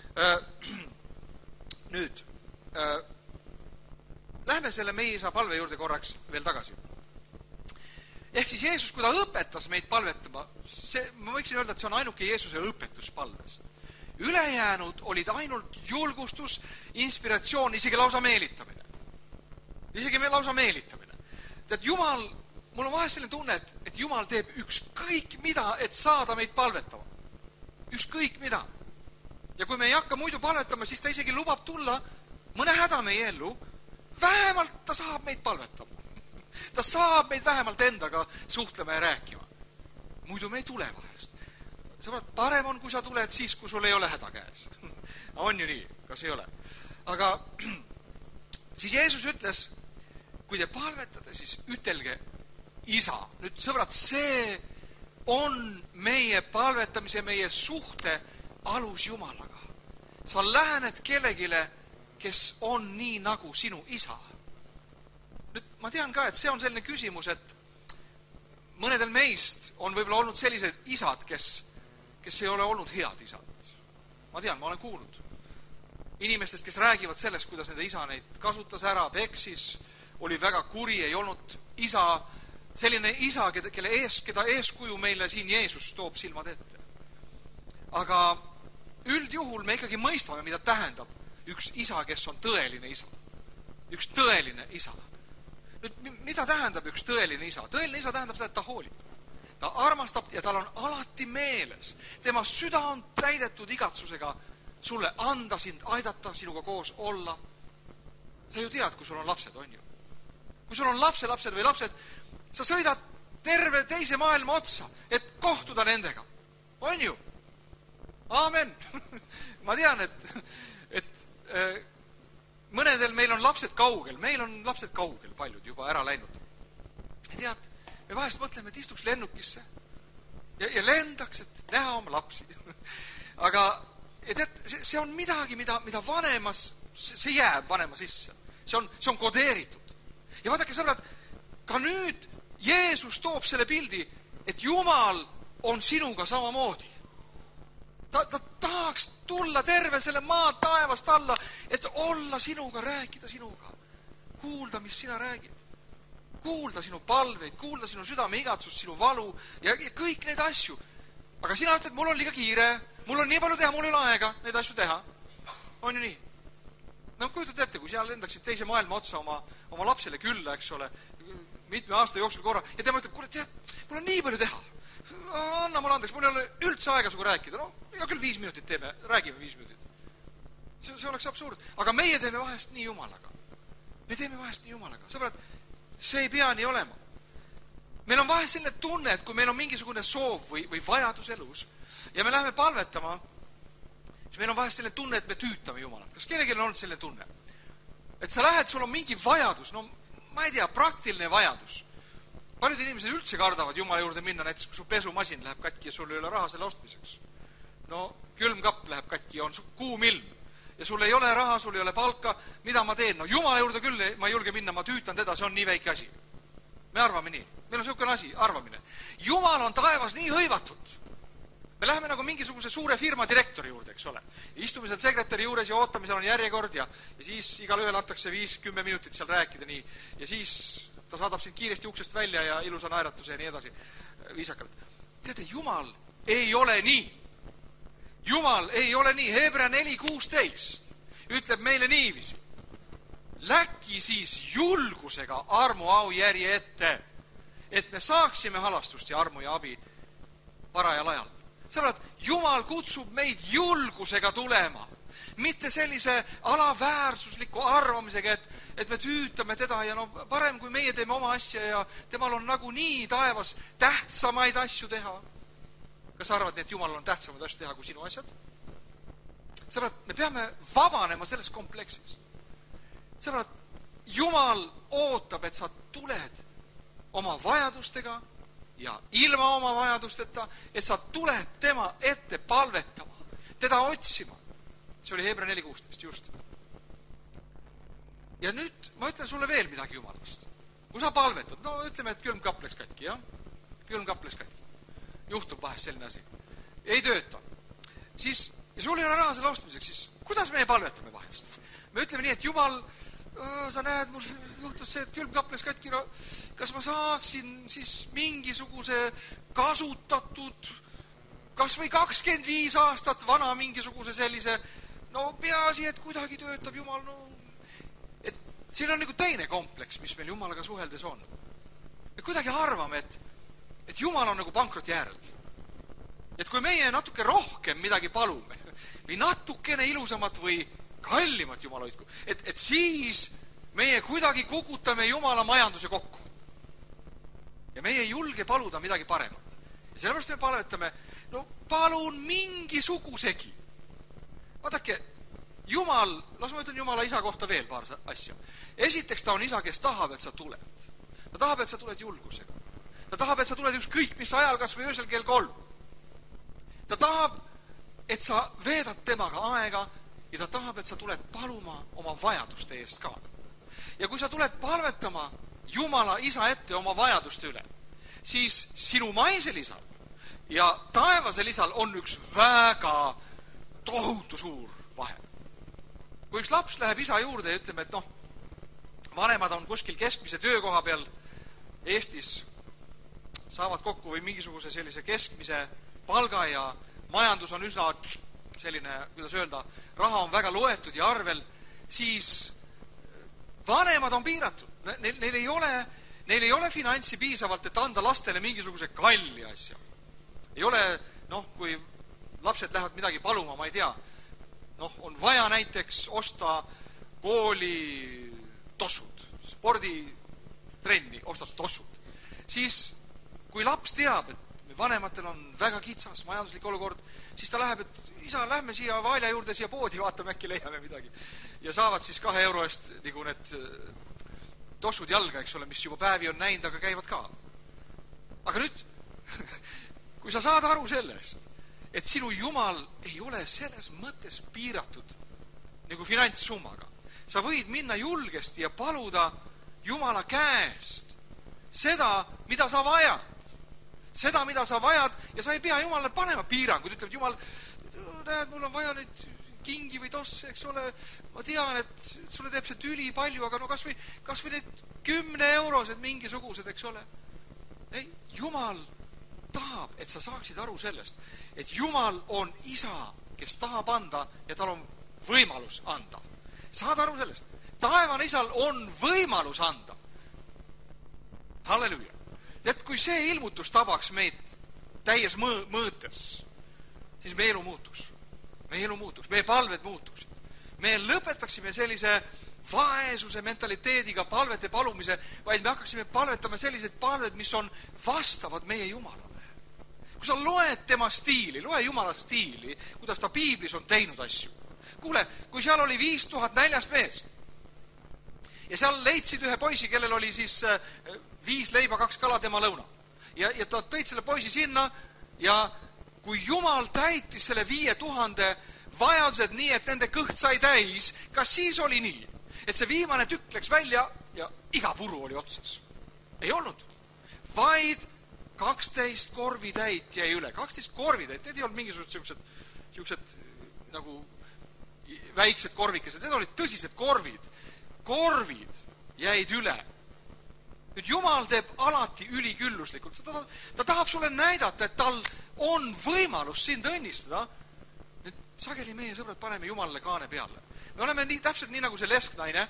Nüüd, lähme selle meie isa palve juurde korraks veel tagasi. Ehk siis Jeesus, kui ta õpetas meid palvetama, see, ma võiksin öelda, et see on ainuke Jeesuse õpetus palvest. Ülejäänud olid ainult julgustus, inspiratsioon, isegi lausa meelitamine. Isegi me lausa meelitamine. Tead, Jumal, mul on vahest selline tunne, et, et Jumal teeb ükskõik mida, et saada meid palvetama. Ükskõik mida. Ja kui me ei hakka muidu palvetama, siis ta isegi lubab tulla mõne häda meie ellu, vähemalt ta saab meid palvetama. Ta saab meid vähemalt endaga suhtlema ja rääkima. Muidu me ei tule vahest. Sõbrad, parem on, kui sa tuled siis, kui sul ei ole häda käes. On ju nii, kas ei ole? Aga siis Jeesus ütles, kui te palvetate, siis ütelge isa. Nüüd, sõbrad, see on meie palvetamise, meie suhte alusjumalaga. Sa lähened kellegile, kes on nii nagu sinu isa. Nüüd ma tean ka, et see on selline küsimus, et mõnedel meist on võib-olla olnud sellised isad, kes, kes ei ole olnud head isad. Ma tean, ma olen kuulnud inimestest, kes räägivad sellest, kuidas nende isa neid kasutas ära, peksis, oli väga kuri, ei olnud isa, selline isa, kelle ees, keda eeskuju meile siin Jeesus toob silmad ette. Aga üldjuhul me ikkagi mõistame, mida tähendab üks isa, kes on tõeline isa. Üks tõeline isa. Nüüd, mida tähendab üks tõeline isa? Tõeline isa tähendab seda, et ta hoolib. Ta armastab ja tal on alati meeles. Tema süda on täidetud igatsusega sulle anda sind, aidata, sinuga koos olla. Sa ju tead, kui sul on lapsed, on ju. Kui sul on lapse, lapsed või lapsed, sa sõidad terve teise maailma otsa, et kohtuda nendega. On ju? Aamen. Ma tean, et, et äh, mõnedel meil on lapsed kaugel. Meil on lapsed kaugel, paljud juba ära läinud. Ja tead, me vahest mõtleme, et istuks lennukisse ja, ja lendaks, et näha oma lapsi. Aga ja tead, see, see on midagi, mida, mida vanemas, see jääb vanema sisse. See on, see on kodeeritud. Ja vaadake, sõbrad, ka nüüd Jeesus toob selle pildi, et Jumal on sinuga samamoodi. Ta, ta tahaks tulla terve selle maa taevast alla, et olla sinuga, rääkida sinuga. Kuulda, mis sina räägid. Kuulda sinu palveid, kuulda sinu südame igatsus, sinu valu ja, ja kõik need asju. Aga sina ütled, mul on liiga kiire, mul on nii palju teha, mul ei ole aega neid asju teha. On ju nii? No kujutad ette, kui seal lendaksid teise maailma otsa oma, oma lapsele külla, eks ole, mitme aasta jooksul korra, ja tema ütleb, kuule, tead, mul on nii palju teha. Anna mulle andeks, mul ei ole üldse aega sugu rääkida. No, ega küll viis minutit teeme, räägime viis minutit. See, see oleks absurd. Aga meie teeme vahest nii Jumalaga. Me teeme vahest nii Jumalaga. Sõbrad, see ei pea nii olema. Meil on vahest selline tunne, et kui meil on mingisugune soov või, või vajadus elus ja me läheme palvetama, siis meil on vahest selline tunne, et me tüütame Jumalat. Kas kellelgi on olnud selline tunne? Et sa lähed, sul on mingi vajadus, no ma ei tea, praktiline vajadus. Paljud inimesed üldse kardavad Jumala juurde minna, näiteks kui su pesumasin läheb katki ja sul ei ole raha selle ostmiseks. No külmkapp läheb katki ja on kuum ilm ja sul ei ole raha, sul ei ole palka, mida ma teen? No Jumala juurde küll ma ei julge minna, ma tüütan teda, see on nii väike asi. Me arvame nii. Meil on selline asi, arvamine. Jumal on taevas nii hõivatud. Me läheme nagu mingisuguse suure firma direktori juurde, eks ole. Ja istume seal sekretäri juures ja ootame, seal on järjekord ja, ja siis igal ühel antakse viis kümme minutit seal rääkida nii. Ja siis ta saadab sind kiiresti uksest välja ja ilusa naeratuse ja nii edasi viisakalt. Teate, Jumal ei ole nii. Jumal ei ole nii. Hebra neli kuusteist ütleb meile niiviisi. Läki siis julgusega armu au järje ette, et me saaksime halastust ja armu ja abi parajal ajal. Sõbrad, Jumal kutsub meid julgusega tulema. Mitte sellise alaväärsusliku arvamisega, et, et me tüütame teda ja no parem, kui meie teeme oma asja ja temal on nagu nii taevas tähtsamaid asju teha. Kas arvad, et Jumal on tähtsamaid asju teha kui sinu asjad? Sõbrad, me peame vabanema sellest kompleksist. Sõbrad, Jumal ootab, et sa tuled oma vajadustega ja ilma oma vajadusteta, et sa tuled tema ette palvetama, teda otsima. See oli Hebra neli kuusteist, just. Ja nüüd ma ütlen sulle veel midagi Jumalast. Kui sa palvetad, no ütleme, et külmkapp läks katki, jah? Külmkapp läks katki. Juhtub vahest selline asi. Ei tööta. Siis, ja sul ei ole raha selle ostmiseks, siis kuidas meie palvetame vahest? Me ütleme nii, et Jumal, sa näed, mul juhtus see, et külmkapp läks katki, no kas ma saaksin siis mingisuguse kasutatud, kas või kakskümmend viis aastat vana mingisuguse sellise, no peaasi, et kuidagi töötab Jumal, no, et siin on nagu teine kompleks, mis meil Jumalaga suheldes on. Me kuidagi arvame, et, et Jumal on nagu pankroti äärel. Et kui meie natuke rohkem midagi palume, või natukene ilusamat või kallimat Jumala hoidku, et, et siis meie kuidagi kukutame Jumala majanduse kokku. Ja meie ei julge paluda midagi paremat. Ja sellepärast me palvetame, no palun mingisugusegi. Vaadake, Jumal, las ma ütlen Jumala isa kohta veel paar asja. Esiteks ta on isa, kes tahab, et sa tuled. Ta tahab, et sa tuled julgusega. Ta tahab, et sa tuled ükskõik mis ajal, kas või öösel kell kolm. Ta tahab, et sa veedad temaga aega ja ta tahab, et sa tuled paluma oma vajaduste eest ka. Ja kui sa tuled palvetama Jumala isa ette oma vajaduste üle, siis sinu maisel isal ja taevasel isal on üks väga tohutu suur vahe. Kui üks laps läheb isa juurde ja ütleme, et noh, vanemad on kuskil keskmise töökoha peal Eestis, saavad kokku või mingisuguse sellise keskmise palga ja majandus on üsna selline, kuidas öelda, raha on väga loetud ja arvel, siis vanemad on piiratud. Neil, neil, ei ole, neil ei ole finantsi piisavalt, et anda lastele mingisuguse kalli asja. Ei ole, noh, kui lapsed lähevad midagi paluma, ma ei tea, noh, on vaja näiteks osta kooli tossud, sporditrenni, ostad tossud. Siis, kui laps teab, et vanematel on väga kitsas majanduslik olukord, siis ta läheb, et isa, lähme siia Vaalja juurde, siia poodi, vaatame, äkki leiame midagi. Ja saavad siis kahe euro eest nagu need tossud jalga, eks ole, mis juba päevi on näinud, aga käivad ka. Aga nüüd, kui sa saad aru sellest, et sinu Jumal ei ole selles mõttes piiratud nagu finantssummaga, sa võid minna julgesti ja paluda Jumala käest seda, mida sa vajad. Seda, mida sa vajad, ja sa ei pea Jumalale panema piirangud. Ütleb Jumal, näed, mul on vaja neid kingi või tosse, eks ole, ma tean, et sulle teeb see tüli palju, aga no kas või, kas või need kümne eurosed mingisugused, eks ole. Ei, Jumal tahab, et sa saaksid aru sellest, et Jumal on isa, kes tahab anda ja tal on võimalus anda. Saad aru sellest? Taevane isal on võimalus anda. Halleluja. Et kui see ilmutus tabaks meid täies mõõtes, siis meie elu muutuks. Meie elu muutuks, meie palved muutuksid. Me lõpetaksime sellise vaesuse mentaliteediga palvete palumise, vaid me hakkaksime palvetama sellised palved, mis on vastavad meie Jumalale. Kui sa loed tema stiili, loe Jumala stiili, kuidas ta piiblis on teinud asju. Kuule, kui seal oli viis tuhat näljast meest ja seal leidsid ühe poisi, kellel oli siis viis leiba, kaks kala tema lõuna. Ja, ja ta tõid selle poisi sinna ja kui Jumal täitis selle viie tuhande vajadused nii, et nende kõht sai täis, kas siis oli nii, et see viimane tükk läks välja ja iga puru oli otsas? Ei olnud. Vaid kaksteist korvitäit jäi üle. kaksteist korvitäit, need ei olnud mingisugused siuksed, siuksed nagu väiksed korvikesed, need olid tõsised korvid. Korvid jäid üle. Nüüd Jumal teeb alati ülikülluslikult. Ta, ta, ta tahab sulle näidata, et tal on võimalus sind õnnistada. Nüüd sageli meie sõbrad paneme Jumalale kaane peale. Me oleme nii, täpselt nii nagu see lesknaine,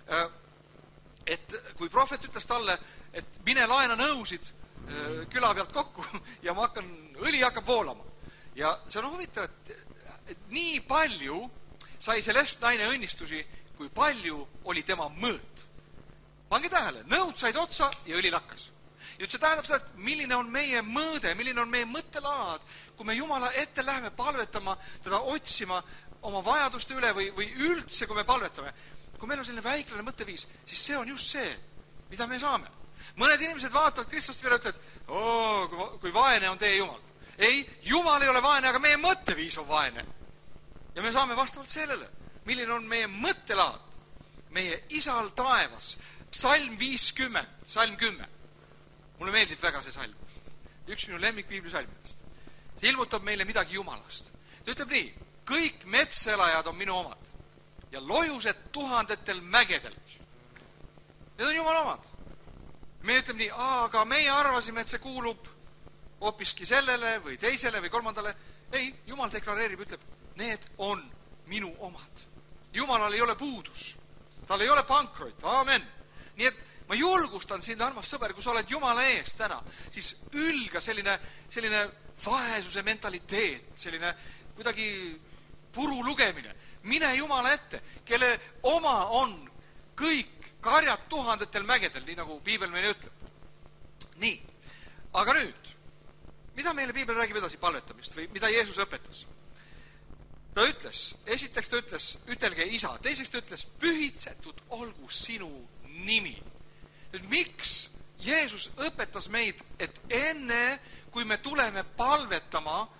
et kui prohvet ütles talle, et mine laena nõusid küla pealt kokku ja ma hakkan, õli hakkab voolama. Ja see on huvitav, et, et nii palju sai see lesknaine õnnistusi, kui palju oli tema mõõt. Pange tähele, nõud said otsa ja õli lakkas. Ja see tähendab seda, et milline on meie mõõde, milline on meie mõttelaad, kui me Jumala ette läheme palvetama, teda otsima oma vajaduste üle või, või üldse, kui me palvetame. Kui meil on selline väiklane mõtteviis, siis see on just see, mida me saame. Mõned inimesed vaatavad Kristust peale ja ütlevad, oo, kui vaene on teie Jumal. Ei, Jumal ei ole vaene, aga meie mõtteviis on vaene. Ja me saame vastavalt sellele, milline on meie mõttelaad, meie isal taevas. Psalm viiskümmend, psalm kümme. Mulle meeldib väga see salm. Üks minu lemmik piiblisalmidest. See ilmutab meile midagi Jumalast. Ta ütleb nii, kõik metselajad on minu omad ja lojused tuhandetel mägedel. Need on Jumala omad. Me ütleb nii, aga meie arvasime, et see kuulub hoopiski sellele või teisele või kolmandale. Ei, Jumal deklareerib, ütleb, need on minu omad. Jumalal ei ole puudus. Tal ei ole pankrot. Aamen. Nii et ma julgustan sind, armas sõber, kui sa oled Jumala ees täna, siis ülga selline, selline vaesuse mentaliteet, selline kuidagi puru lugemine. Mine Jumala ette, kelle oma on kõik karjad tuhandetel mägedel, nii nagu piibel meile ütleb. Nii, aga nüüd, mida meile piibel räägib edasi palvetamist või mida Jeesus õpetas? Ta ütles, esiteks ta ütles, ütelge isa, teiseks ta ütles, pühitsetud olgu sinu nimi. Nüüd miks Jeesus õpetas meid, et enne, kui me tuleme palvetama,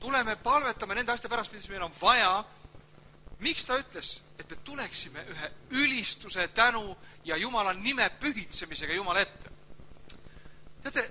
tuleme palvetame nende asjade pärast, mis meil on vaja. Miks ta ütles, et me tuleksime ühe ülistuse, tänu ja Jumala nime pühitsemisega Jumala ette? Teate,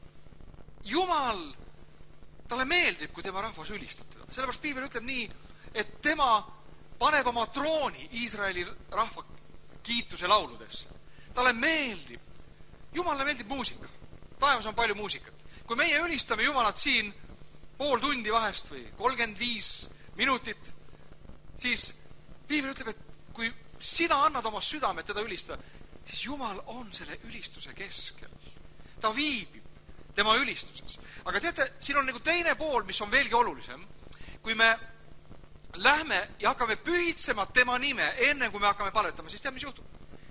Jumal, talle meeldib, kui tema rahvas ülistab teda. Sellepärast Piibel ütleb nii, et tema paneb oma trooni Iisraeli rahva kiituse lauludesse. Talle meeldib. Jumalale meeldib muusika. Taevas on palju muusikat. Kui meie ülistame Jumalat siin pool tundi vahest või kolmkümmend viis minutit, siis Piibel ütleb, et kui sina annad oma südamet teda ülistada, siis Jumal on selle ülistuse keskel. Ta viibib tema ülistuses. Aga teate, siin on nagu teine pool, mis on veelgi olulisem. Kui me lähme ja hakkame pühitsema tema nime, enne kui me hakkame palvetama, siis tead, mis juhtub?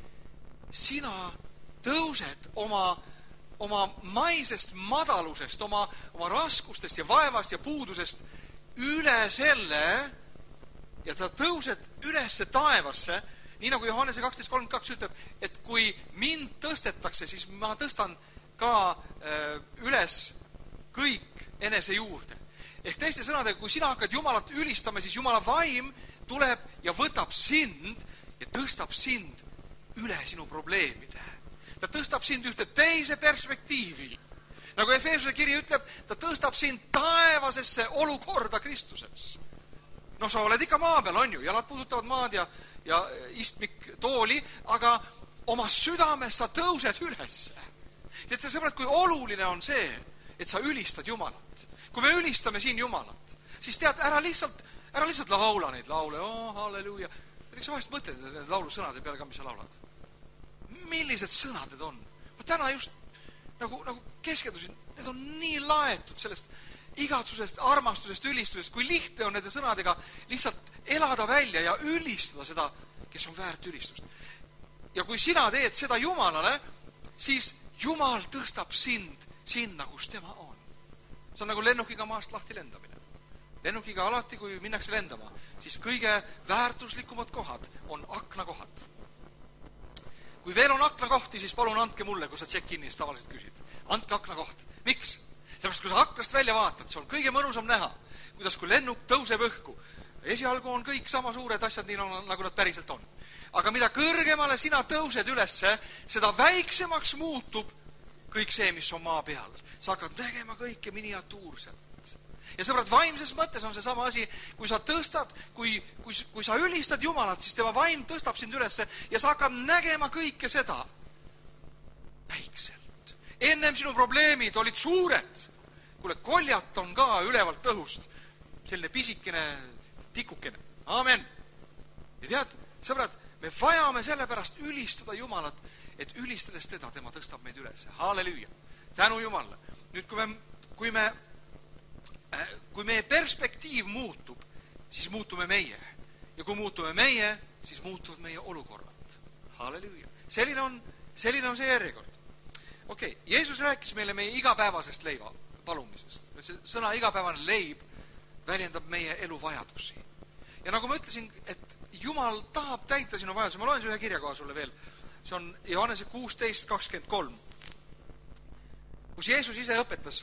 Sina tõused oma, oma maisest madalusest, oma, oma raskustest ja vaevast ja puudusest üle selle, ja ta tõused ülesse taevasse, nii nagu Johannese kaksteist kolmkümmend kaks ütleb, et kui mind tõstetakse, siis ma tõstan ka äh, üles kõik enese juurde. Ehk teiste sõnadega, kui sina hakkad Jumalat ülistama, siis Jumala vaim tuleb ja võtab sind ja tõstab sind üle sinu probleemide. Ta tõstab sind ühte teise perspektiivi. Nagu Efeesuse kiri ütleb, ta tõstab sind taevasesse olukorda Kristuses. No sa oled ikka maa peal, on ju, jalad puudutavad maad ja, ja istmik tooli, aga oma südames sa tõused ülesse. Teate, sõbrad, kui oluline on see, et sa ülistad Jumalat. Kui me ülistame siin Jumalat, siis tead, ära lihtsalt, ära lihtsalt laula neid laule, oh, halleluuja. Näiteks sa vahest mõtled need laulusõnade peale ka, mis sa laulad. Millised sõnad need on? Ma täna just nagu, nagu keskendusin, need on nii laetud sellest igatsusest, armastusest, ülistusest, kui lihtne on nende sõnadega lihtsalt elada välja ja ülistada seda, kes on väärt ülistust. Ja kui sina teed seda Jumalale, siis Jumal tõstab sind sinna, kus tema on. See on nagu lennukiga maast lahti lendamine. Lennukiga alati, kui minnakse lendama, siis kõige väärtuslikumad kohad on aknakohad. Kui veel on aknakohti, siis palun andke mulle, kui sa check-inis tavaliselt küsid. Andke aknakoht. Miks? Sellepärast, kui sa aknast välja vaatad, see on kõige mõnusam näha, kuidas kui lennuk tõuseb õhku. Esialgu on kõik sama suured asjad, nii nagu nad päriselt on. Aga mida kõrgemale sina tõused ülesse, seda väiksemaks muutub kõik see, mis on maa peal. Sa hakkad nägema kõike miniatuurselt. Ja sõbrad, vaimses mõttes on see sama asi, kui sa tõstad, kui, kui, kui sa ülistad Jumalat, siis tema vaim tõstab sind ülesse ja sa hakkad nägema kõike seda väikselt. Ennem sinu probleemid olid suured. Kuule, koljat on ka ülevalt õhust. Selline pisikene tikukene. Aamen. Ja tead, sõbrad, me vajame sellepärast ülistada Jumalat, et ülistades teda, tema tõstab meid üles. Halleluuja. Tänu Jumalale. Nüüd, kui me, kui me, kui meie perspektiiv muutub, siis muutume meie. Ja kui muutume meie, siis muutuvad meie olukorrad. Halleluuja. Selline on, selline on see järjekord. Okei, okay. Jeesus rääkis meile meie igapäevasest leiva palumisest. See sõna igapäevane leib väljendab meie elu vajadusi. Ja nagu ma ütlesin, et Jumal tahab täita sinu vajadusi. Ma loen see ühe kirjakoha sulle veel. See on Johannese kuusteist kakskümmend kolm, kus Jeesus ise õpetas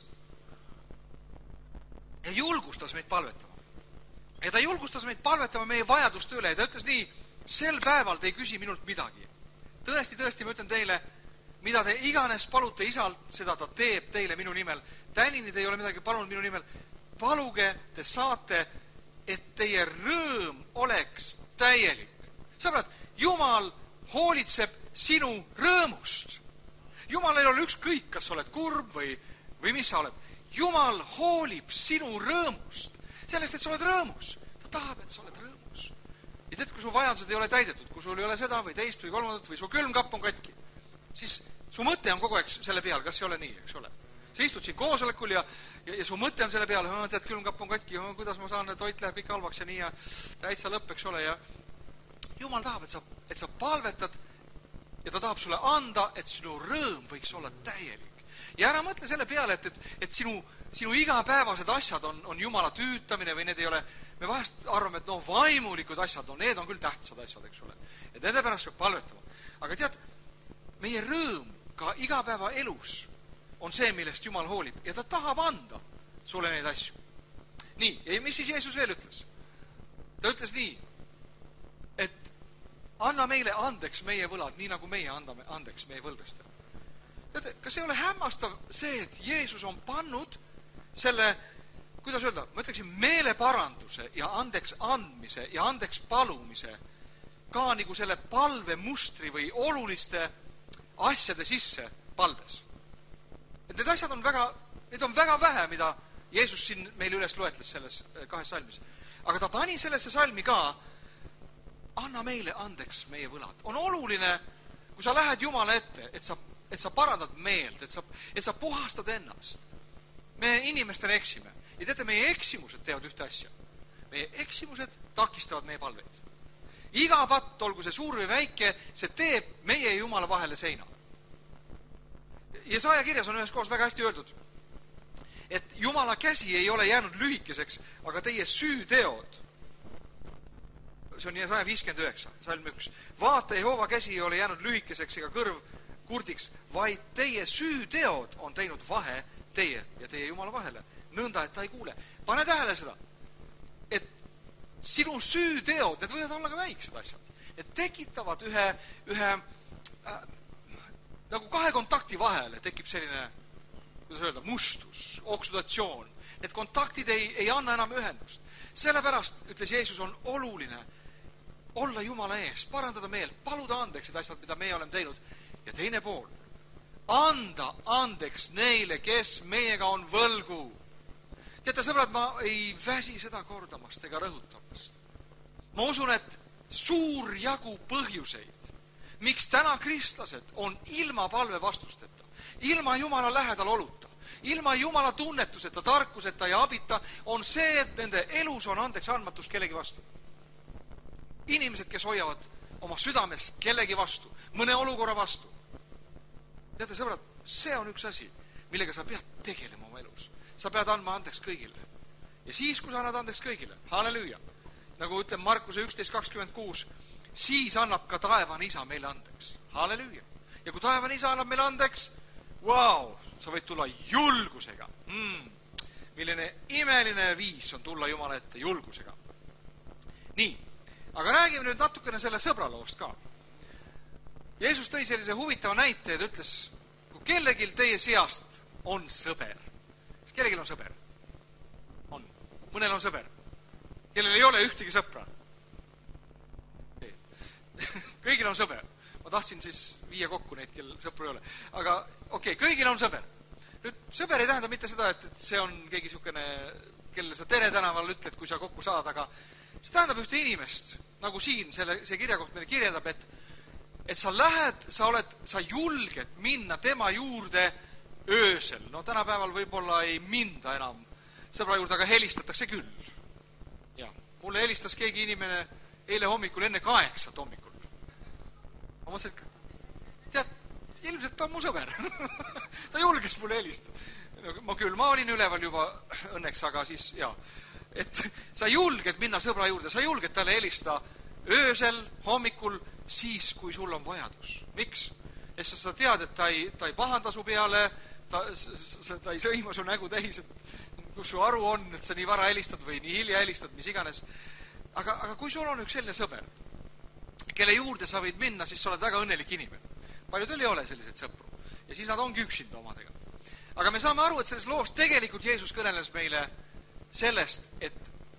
ja julgustas meid palvetama. Ja ta julgustas meid palvetama meie vajaduste üle. Ja ta ütles nii, sel päeval te ei küsi minult midagi. Tõesti, tõesti, ma ütlen teile, mida te iganes palute isalt, seda ta teeb teile minu nimel. Tänini te ei ole midagi palunud minu nimel. Paluge, te saate, et teie rõõm oleks täielik. Sõbrad, Jumal hoolitseb sinu rõõmust. Jumal ei ole ükskõik, kas sa oled kurb või, või mis sa oled. Jumal hoolib sinu rõõmust. Sellest, et sa oled rõõmus. Ta tahab, et sa oled rõõmus. Ja tead, kui su vajadused ei ole täidetud, kui sul ei ole seda või teist või kolmandat või su külmkapp on katki, siis su mõte on kogu aeg selle peal, kas ei ole nii, eks ole. Sa istud siin koosolekul ja, ja, ja su mõte on selle peal, tead, külmkapp on katki, kuidas ma saan, toit läheb kõik halvaks ja nii ja täitsa lõpp, eks ole. Ja Jumal tahab, et sa, et sa palvetad ja ta tahab sulle anda, et sinu rõõm võiks olla täielik. Ja ära mõtle selle peale, et, et, et sinu, sinu igapäevased asjad on, on Jumala tüütamine või need ei ole, me vahest arvame, et no vaimulikud asjad, no need on küll tähtsad asjad, eks ole. Et nende pärast peab palvetama. Aga tead, meie rõõm ka igapäeva elus on see, millest Jumal hoolib ja ta tahab anda sulle neid asju. nii, ja mis siis Jeesus veel ütles? Ta ütles nii, et anna meile andeks meie võlad, nii nagu meie andame andeks meie võlgastele. Teate, kas ei ole hämmastav see, et Jeesus on pannud selle, kuidas öelda, ma ütleksin meeleparanduse ja andeks andmise ja andeks palumise ka nagu selle palve mustri või oluliste asjade sisse palves. Et need asjad on väga, need on väga vähe, mida Jeesus siin meile üles loetles selles kahes salmis. Aga ta pani sellesse salmi ka, anna meile andeks meie võlad. On oluline, kui sa lähed Jumala ette, et sa, et sa parandad meelt, et sa, et sa puhastad ennast. Me inimestena eksime. Ja teate, meie eksimused teevad ühte asja. Meie eksimused takistavad meie palveid. Iga patt, olgu see suur või väike, see teeb meie ja Jumala vahele seina. Jesaja kirjas on ühes kohas väga hästi öeldud, et Jumala käsi ei ole jäänud lühikeseks, aga teie süüteod, see on Jesaja viiskümmend üheksa, salm üks, vaata, Jehova käsi ei ole jäänud lühikeseks ega kõrv kurdiks, vaid teie süüteod on teinud vahe teie ja teie Jumala vahele, nõnda, et ta ei kuule. Pane tähele seda, et sinu süüteod, need võivad olla ka väiksed asjad, need tekitavad ühe, ühe äh, nagu kahe kontakti vahele tekib selline, kuidas öelda, mustus, oksudatsioon. Need kontaktid ei, ei anna enam ühendust. Sellepärast, ütles Jeesus, on oluline olla Jumala ees, parandada meelt, paluda andeks need asjad, mida meie oleme teinud. Ja teine pool, anda andeks neile, kes meiega on võlgu. Teate, sõbrad, ma ei väsi seda kordamast ega rõhutamast. Ma usun, et suur jagu põhjuseid, miks täna kristlased on ilma palve vastusteta, ilma Jumala lähedal oluta, ilma Jumala tunnetuseta, tarkuseta ja abita, on see, et nende elus on andeks andmatus kellegi vastu. Inimesed, kes hoiavad oma südames kellegi vastu, mõne olukorra vastu. Teate, sõbrad, see on üks asi, millega sa pead tegelema oma elus. Sa pead andma andeks kõigile. Ja siis, kui sa annad andeks kõigile, halleluja, nagu ütleb Markuse üksteist kakskümmend kuus, siis annab ka taevane isa meile andeks. Halleluja. Ja kui taevane isa annab meile andeks, vau, wow, sa võid tulla julgusega. Mm, milline imeline viis on tulla Jumala ette julgusega. Nii, aga räägime nüüd natukene selle sõbraloost ka. Jeesus tõi sellise huvitava näite, et ütles, kui kellegil teie seast on sõber. Kas kellegil on sõber? On. Mõnel on sõber. Kellel ei ole ühtegi sõpra. Kõigil on sõber. Ma tahtsin siis viia kokku neid, kel sõpru ei ole. Aga okei, okay, kõigil on sõber. Nüüd, sõber ei tähenda mitte seda, et see on keegi niisugune, kelle sa tere tänaval ütled, kui sa kokku saad, aga see tähendab ühte inimest, nagu siin selle, see kirjakoht meile kirjeldab, et, et sa lähed, sa oled, sa julged minna tema juurde öösel. No tänapäeval võib-olla ei minda enam sõbra juurde, aga helistatakse küll. Ja, mulle helistas keegi inimene eile hommikul enne kaheksat hommikul. Ma mõtlesin, et tead, ilmselt ta on mu sõber. Ta julges mulle helistada. Ma küll, ma olin üleval juba õnneks, aga siis, jaa, et sa julged minna sõbra juurde, sa julged talle helista öösel, hommikul, siis, kui sul on vajadus. Miks? Sest sa tead, et ta ei, ta ei pahanda su peale, ta, ta ei sõima su nägu täis, et kus su aru on, et sa nii vara helistad või nii hilja helistad, mis iganes. Aga, aga kui sul on üks selline sõber, kelle juurde sa võid minna, siis sa oled väga õnnelik inimene. Paljudel ei ole sellised sõpru. Ja siis nad ongi üksinda omadega. Aga me saame aru, et selles loos tegelikult Jeesus kõneles meile sellest, et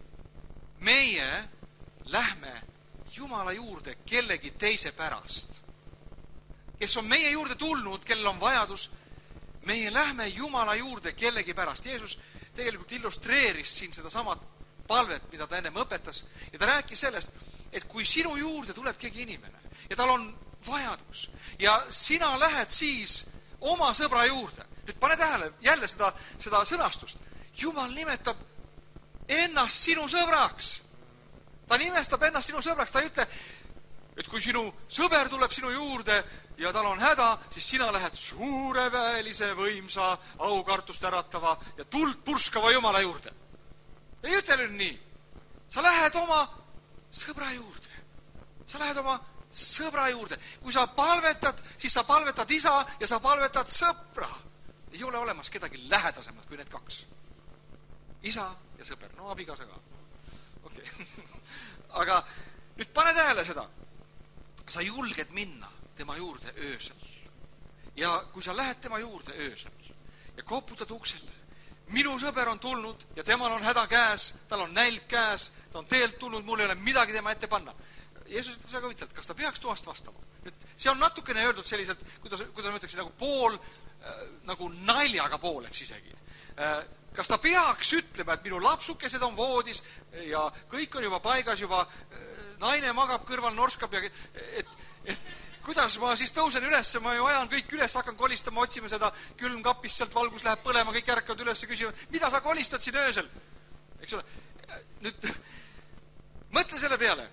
meie lähme Jumala juurde kellegi teise pärast. Kes on meie juurde tulnud, kellel on vajadus, meie lähme Jumala juurde kellegi pärast. Jeesus tegelikult illustreeris siin seda sama palvet, mida ta ennem õpetas, ja ta rääkis sellest, et kui sinu juurde tuleb keegi inimene ja tal on vajadus ja sina lähed siis oma sõbra juurde. Nüüd pane tähele jälle seda, seda sõnastust. Jumal nimetab ennast sinu sõbraks. Ta nimestab ennast sinu sõbraks. Ta ei ütle, et kui sinu sõber tuleb sinu juurde ja tal on häda, siis sina lähed suureväelise, võimsa, aukartust äratava ja tuld purskava Jumala juurde. Ei ütle nüüd nii. Sa lähed oma sõbra juurde. Sa lähed oma sõbra juurde. Kui sa palvetad, siis sa palvetad isa ja sa palvetad sõbra. Ei ole olemas kedagi lähedasemad kui need kaks. isa ja sõber, no abikaasa ka. Okei. Okay. Aga nüüd pane tähele seda. Sa julged minna tema juurde öösel. Ja kui sa lähed tema juurde öösel ja koputad uksele, minu sõber on tulnud ja temal on häda käes, tal on nälg käes, ta on teelt tulnud, mul ei ole midagi tema ette panna. Jeesus ütles väga huvitavalt, kas ta peaks toast vastama? Nüüd, see on natukene öeldud selliselt, kuidas, kuidas ma ütleksin, nagu pool, äh, nagu naljaga pooleks isegi. Äh, kas ta peaks ütlema, et minu lapsukesed on voodis ja kõik on juba paigas, juba äh, naine magab kõrval, norskab ja et, et kuidas ma siis tõusen üles, ma ju ajan kõik üles, hakkan kolistama, otsime seda külmkapist, sealt valgus läheb põlema, kõik ärkavad üles ja küsima, mida sa kolistad siin öösel? Eks ole, nüüd mõtle selle peale,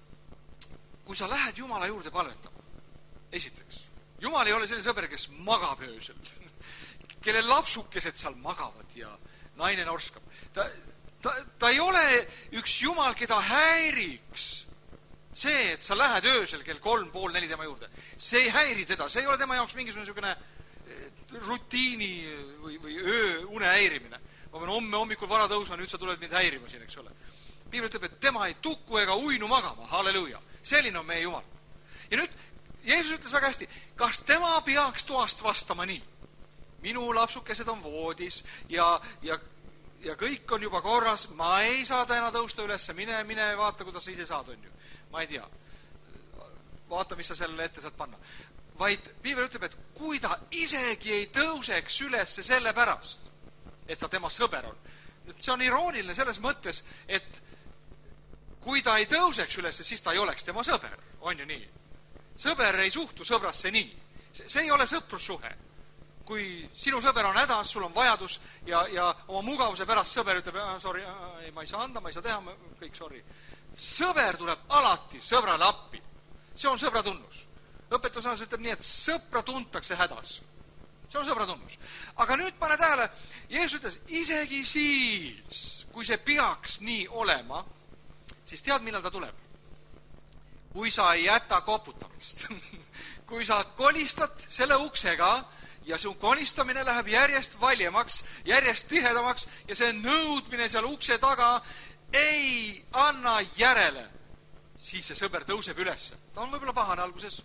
kui sa lähed Jumala juurde palvetama, esiteks, Jumal ei ole selline sõber, kes magab öösel, kelle lapsukesed seal magavad ja naine norskab. Ta, ta, ta ei ole üks Jumal, keda häiriks see, et sa lähed öösel kell kolm, pool neli tema juurde. See ei häiri teda, see ei ole tema jaoks mingisugune niisugune rutiini või, või öö une häirimine. Ma pean homme hommikul vara tõusma, nüüd sa tuled mind häirima siin, eks ole. Piibel ütleb, et tema ei tuku ega uinu magama, halleluuja. Selline on meie Jumal. Ja nüüd Jeesus ütles väga hästi, kas tema peaks toast vastama nii? Minu lapsukesed on voodis ja, ja, ja kõik on juba korras, ma ei saa täna tõusta üles, mine, mine vaata, kuidas sa ise saad, on ju. Ma ei tea. Vaata, mis sa sellele ette saad panna. Vaid Piibel ütleb, et kui ta isegi ei tõuseks üles selle pärast, et ta tema sõber on. See on irooniline selles mõttes, et kui ta ei tõuseks üles, siis ta ei oleks tema sõber. On ju nii? Sõber ei suhtu sõbrasse nii. See ei ole sõprussuhe. Kui sinu sõber on hädas, sul on vajadus ja, ja oma mugavuse pärast sõber ütleb, sorry, ei, ma ei saa anda, ma ei saa teha, kõik sorry. Sõber tuleb alati sõbrale appi. See on sõbra tunnus. Õpetussõnas ütleb nii, et sõpra tuntakse hädas. See on sõbra tunnus. Aga nüüd pane tähele, Jeesus ütles, isegi siis, kui see peaks nii olema, siis tead, millal ta tuleb? Kui sa ei jäta koputamist. Kui sa kolistad selle uksega ja su kolistamine läheb järjest valjemaks, järjest tihedamaks ja see nõudmine seal ukse taga ei anna järele, siis see sõber tõuseb ülesse. Ta on võib-olla pahane alguses.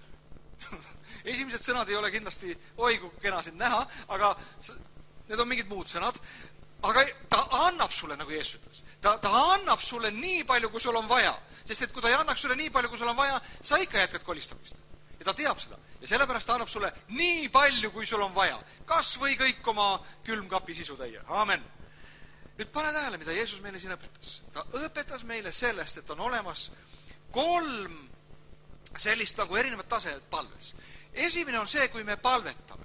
Esimesed sõnad ei ole kindlasti, oi kui kena sind näha, aga need on mingid muud sõnad. Aga ta annab sulle, nagu Jeesus ütles, ta, ta annab sulle nii palju, kui sul on vaja. Sest et kui ta ei annaks sulle nii palju, kui sul on vaja, sa ikka jätkad kolistamist. Ja ta teab seda. Ja sellepärast ta annab sulle nii palju, kui sul on vaja. Kas või kõik oma külmkapi sisu täie. Amen. Nüüd pane tähele, mida Jeesus meile siin õpetas. Ta õpetas meile sellest, et on olemas kolm sellist nagu erinevat taset palves. Esimene on see, kui me palvetame.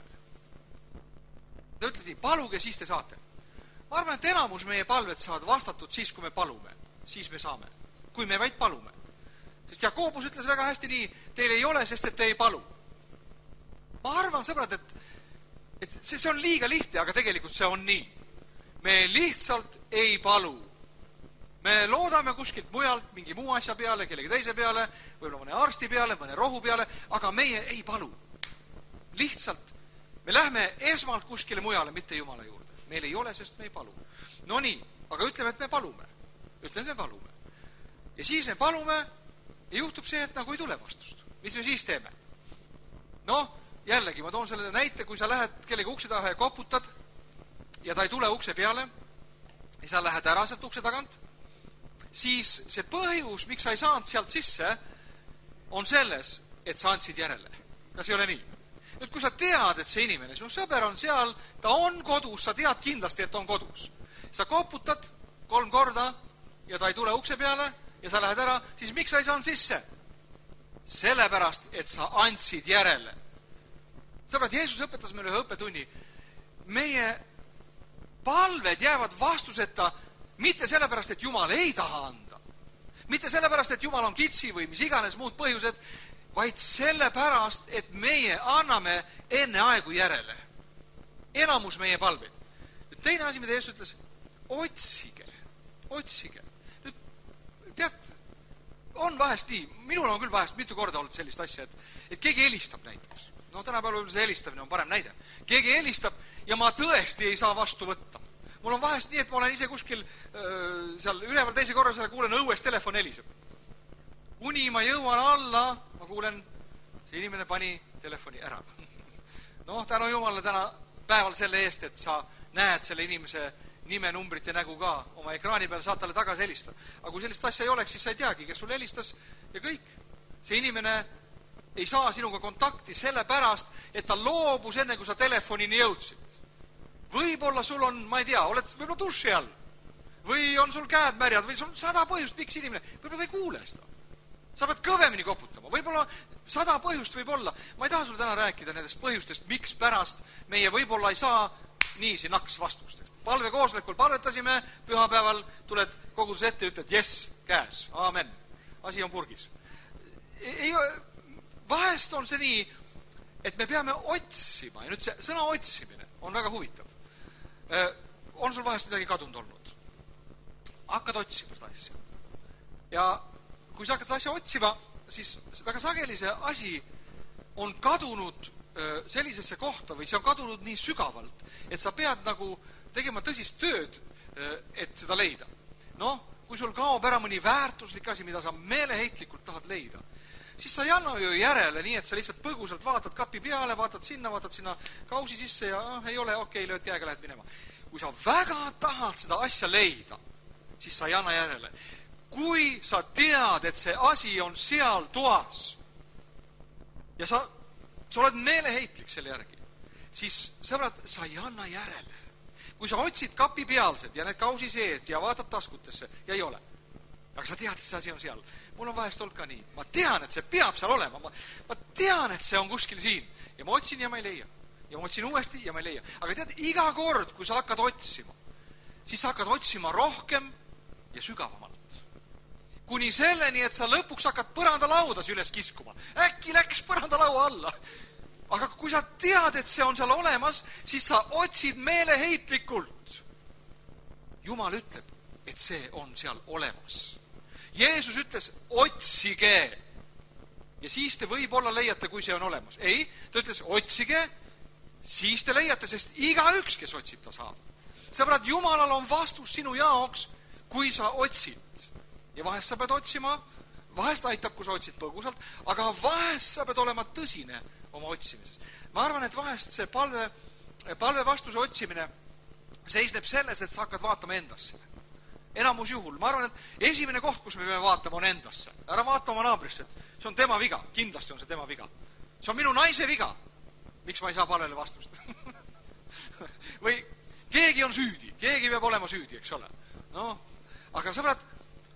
Ta ütleb nii, paluge, siis te saate. Ma arvan, et enamus meie palved saavad vastatud siis, kui me palume. Siis me saame. Kui me vaid palume. Sest Jakobus ütles väga hästi nii, teil ei ole, sest et te ei palu. Ma arvan, sõbrad, et, et see, see on liiga lihtne, aga tegelikult see on nii. Me lihtsalt ei palu. Me loodame kuskilt mujalt mingi muu asja peale, kellegi teise peale, võib-olla mõne arsti peale, mõne rohu peale, aga meie ei palu. Lihtsalt me lähme esmalt kuskile mujale, mitte Jumala juurde. Meil ei ole, sest me ei palu. No nii, aga ütleme, et me palume. Ütleme, et me palume. Ja siis me palume ja juhtub see, et nagu ei tule vastust. Mis me siis teeme? Noh, jällegi, ma toon selle näite, kui sa lähed kellegi ukse taha ja koputad ja ta ei tule ukse peale ja sa lähed ära sealt ukse tagant, siis see põhjus, miks sa ei saanud sealt sisse, on selles, et sa andsid järele. Kas ei ole nii? Nüüd, kui sa tead, et see inimene, su sõber on seal, ta on kodus, sa tead kindlasti, et ta on kodus. Sa koputad kolm korda ja ta ei tule ukse peale ja sa lähed ära, siis miks sa ei saanud sisse? Sellepärast, et sa andsid järele. Sõbrad, Jeesus õpetas meile ühe õppetunni. Meie palved jäävad vastuseta mitte sellepärast, et Jumal ei taha anda. Mitte sellepärast, et Jumal on kitsi või mis iganes muud põhjused, vaid sellepärast, et meie anname enne aegu järele. Enamus meie palveid. Nüüd teine asi, mida Jeesus ütles, otsige, otsige. Nüüd, tead, on vahest nii, minul on küll vahest mitu korda olnud sellist asja, et, et keegi helistab näiteks. No tänapäeval see helistamine on parem näide. Keegi helistab ja ma tõesti ei saa vastu võtta. mul on vahest nii, et ma olen ise kuskil öö, seal üleval teise korras ja kuulen õues telefon heliseb. Kuni ma jõuan alla, ma kuulen, see inimene pani telefoni ära. Noh, tänu Jumalale täna päeval selle eest, et sa näed selle inimese nime, numbrit ja nägu ka oma ekraani peal, saad talle tagasi helistada. Aga kui sellist asja ei oleks, siis sa ei teagi, kes sul helistas ja kõik. See inimene ei saa sinuga kontakti selle pärast, et ta loobus enne, kui sa telefonini jõudsid. Võib-olla sul on, ma ei tea, oled võib-olla duši all või on sul käed märjad või sul on sada põhjust, miks inimene, võib-olla ta ei kuule seda. Sa pead kõvemini koputama, võib-olla sada põhjust võib olla. Ma ei taha sulle täna rääkida nendest põhjustest, miks pärast meie võib-olla ei saa niisi naks vastustest. Palvekoosolekul palvetasime, pühapäeval tuled kogudus ette ja ütled, jess, käes, aamen, asi on purgis. Ei, vahest on see nii, et me peame otsima, ja nüüd see sõna otsimine on väga huvitav. On sul vahest midagi kadunud olnud? Hakkad otsima seda asja. Ja kui sa hakkad asja otsima, siis väga sageli see asi on kadunud sellisesse kohta või see on kadunud nii sügavalt, et sa pead nagu tegema tõsist tööd, et seda leida. Noh, kui sul kaob ära mõni väärtuslik asi, mida sa meeleheitlikult tahad leida, siis sa ei anna ju järele nii, et sa lihtsalt põgusalt vaatad kapi peale, vaatad sinna, vaatad sinna kausi sisse ja ah, ei ole, okei, lööd käega, lähed minema. Kui sa väga tahad seda asja leida, siis sa ei anna järele. Kui sa tead, et see asi on seal toas ja sa, sa oled meeleheitlik selle järgi, siis sõbrad, sa ei anna järele. Kui sa otsid kapi pealsed ja need kausiseed ja vaatad taskutesse ja ei ole, aga sa tead, et see asi on seal. Mul on vahest olnud ka nii. Ma tean, et see peab seal olema. Ma, ma tean, et see on kuskil siin. Ja ma otsin ja ma ei leia. Ja ma otsin uuesti ja ma ei leia. Aga tead, iga kord, kui sa hakkad otsima, siis sa hakkad otsima rohkem ja sügavamalt. Kuni selleni, et sa lõpuks hakkad põrandalaudas üles kiskuma. Äkki läks põrandalaua alla. Aga kui sa tead, et see on seal olemas, siis sa otsid meeleheitlikult. Jumal ütleb, et see on seal olemas. Jeesus ütles, otsige. Ja siis te võib-olla leiate, kui see on olemas. Ei, ta ütles, otsige, siis te leiate, sest igaüks, kes otsib, ta saab. Sõbrad, Jumalal on vastus sinu jaoks, kui sa otsid. Ja vahest sa pead otsima, vahest aitab, kui sa otsid põgusalt, aga vahest sa pead olema tõsine oma otsimises. Ma arvan, et vahest see palve, palve vastuse otsimine seisneb selles, et sa hakkad vaatama endasse. Enamus juhul. Ma arvan, et esimene koht, kus me peame vaatama, on endasse. Ära vaata oma naabrisse, et see on tema viga. Kindlasti on see tema viga. See on minu naise viga. Miks ma ei saa palvele vastust? Või keegi on süüdi. Keegi peab olema süüdi, eks ole. No, aga sõbrad,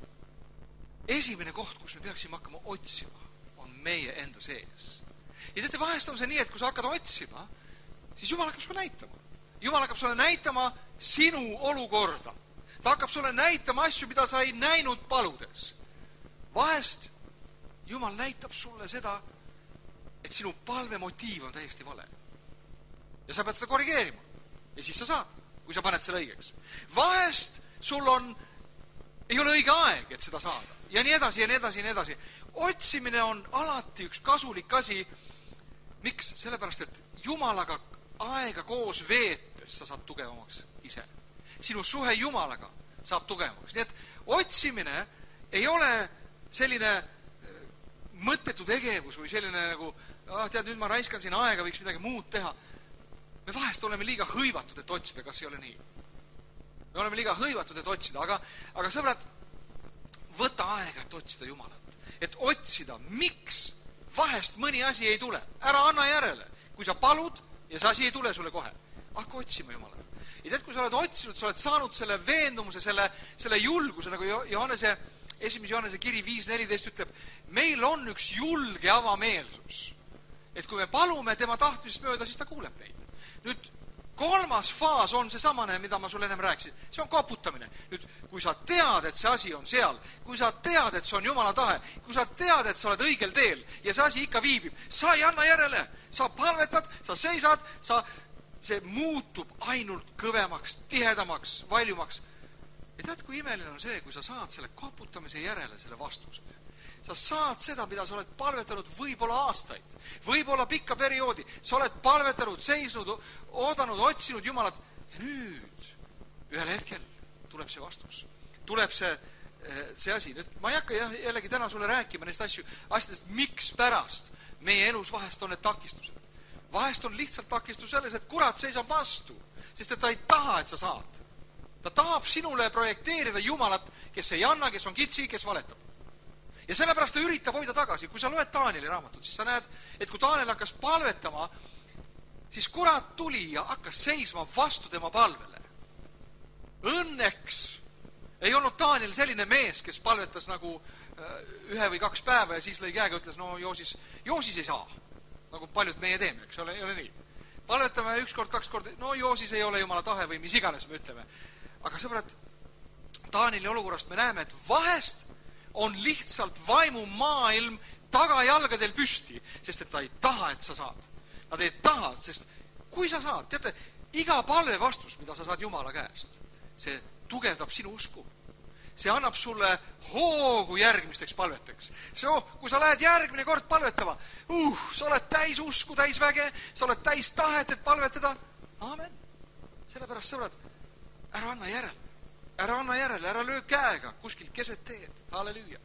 esimene koht, kus me peaksime hakkama otsima, on meie enda sees. Ja teate, vahest on see nii, et kui sa hakkad otsima, siis Jumal hakkab sulle näitama. Jumal hakkab sulle näitama sinu olukorda. Ta hakkab sulle näitama asju, mida sa ei näinud paludes. Vahest Jumal näitab sulle seda, et sinu palve motiiv on täiesti vale. Ja sa pead seda korrigeerima. Ja siis sa saad, kui sa paned selle õigeks. Vahest sul on, ei ole õige aeg, et seda saada. Ja nii edasi, ja nii edasi, ja nii edasi. Otsimine on alati üks kasulik asi. Miks? Sellepärast, et Jumalaga aega koos veetes sa saad tugevamaks ise. Sinu suhe Jumalaga saab tugevamaks. Nii et otsimine ei ole selline mõttetu tegevus või selline nagu, ah, tead, nüüd ma raiskan siin aega, võiks midagi muud teha. Me vahest oleme liiga hõivatud, et otsida, kas ei ole nii. Me oleme liiga hõivatud, et otsida, aga, aga sõbrad, võta aega, et otsida Jumalat. Et otsida, miks vahest mõni asi ei tule. Ära anna järele. Kui sa palud ja see asi ei tule sulle kohe, hakka otsima Jumalat. Ja tead, kui sa oled otsinud, sa oled saanud selle veendumuse, selle, selle julguse, nagu Johannese, esimese Johannese kiri viis neliteist ütleb, meil on üks julge avameelsus. Et kui me palume tema tahtmisest mööda, siis ta kuuleb meid. Nüüd, kolmas faas on see samane, mida ma sulle ennem rääkisin. See on koputamine. Nüüd, kui sa tead, et see asi on seal, kui sa tead, et see on Jumala tahe, kui sa tead, et sa oled õigel teel ja see asi ikka viibib, sa ei anna järele. Sa palvetad, sa seisad, sa, see muutub ainult kõvemaks, tihedamaks, valjumaks. Ja tead, kui imeline on see, kui sa saad selle koputamise järele selle vastuse. Sa saad seda, mida sa oled palvetanud võib-olla aastaid, võib-olla pikka perioodi. Sa oled palvetanud, seisnud, oodanud, otsinud Jumalat. Ja nüüd ühel hetkel tuleb see vastus. Tuleb see, see asi. Nüüd, ma ei hakka jällegi täna sulle rääkima neist asju, asjadest, miks pärast meie elus vahest on need takistused. Vahest on lihtsalt takistus selles, et kurat seisab vastu, sest et ta ei taha, et sa saad. Ta tahab sinule projekteerida Jumalat, kes ei anna, kes on kitsi, kes valetab. Ja sellepärast ta üritab hoida tagasi. Kui sa loed Taanieli raamatut, siis sa näed, et kui Taaniel hakkas palvetama, siis kurat tuli ja hakkas seisma vastu tema palvele. Õnneks ei olnud Taaniel selline mees, kes palvetas nagu ühe või kaks päeva ja siis lõi käega ütles, no Joosis, Joosis ei saa. Nagu paljud meie teeme, eks ole, ei ole nii. Palvetame üks kord, kaks kord, no Joosis ei ole Jumala tahe või mis iganes me ütleme. Aga sõbrad, Taanieli olukorrast me näeme, et vahest on lihtsalt vaimu maailm tagajalgadel püsti, sest et ta ei taha, et sa saad. Nad ei taha, sest kui sa saad, teate, iga palve vastus, mida sa saad Jumala käest, see tugevdab sinu usku. See annab sulle hoogu järgmisteks palveteks. See, oh, kui sa lähed järgmine kord palvetama, uh, sa oled täis usku, täis väge, sa oled täis tahet, et palvetada. Aamen. Sellepärast, sõbrad, ära anna järele. Ära anna järele, ära löö käega kuskilt keset teed. Halleluuja.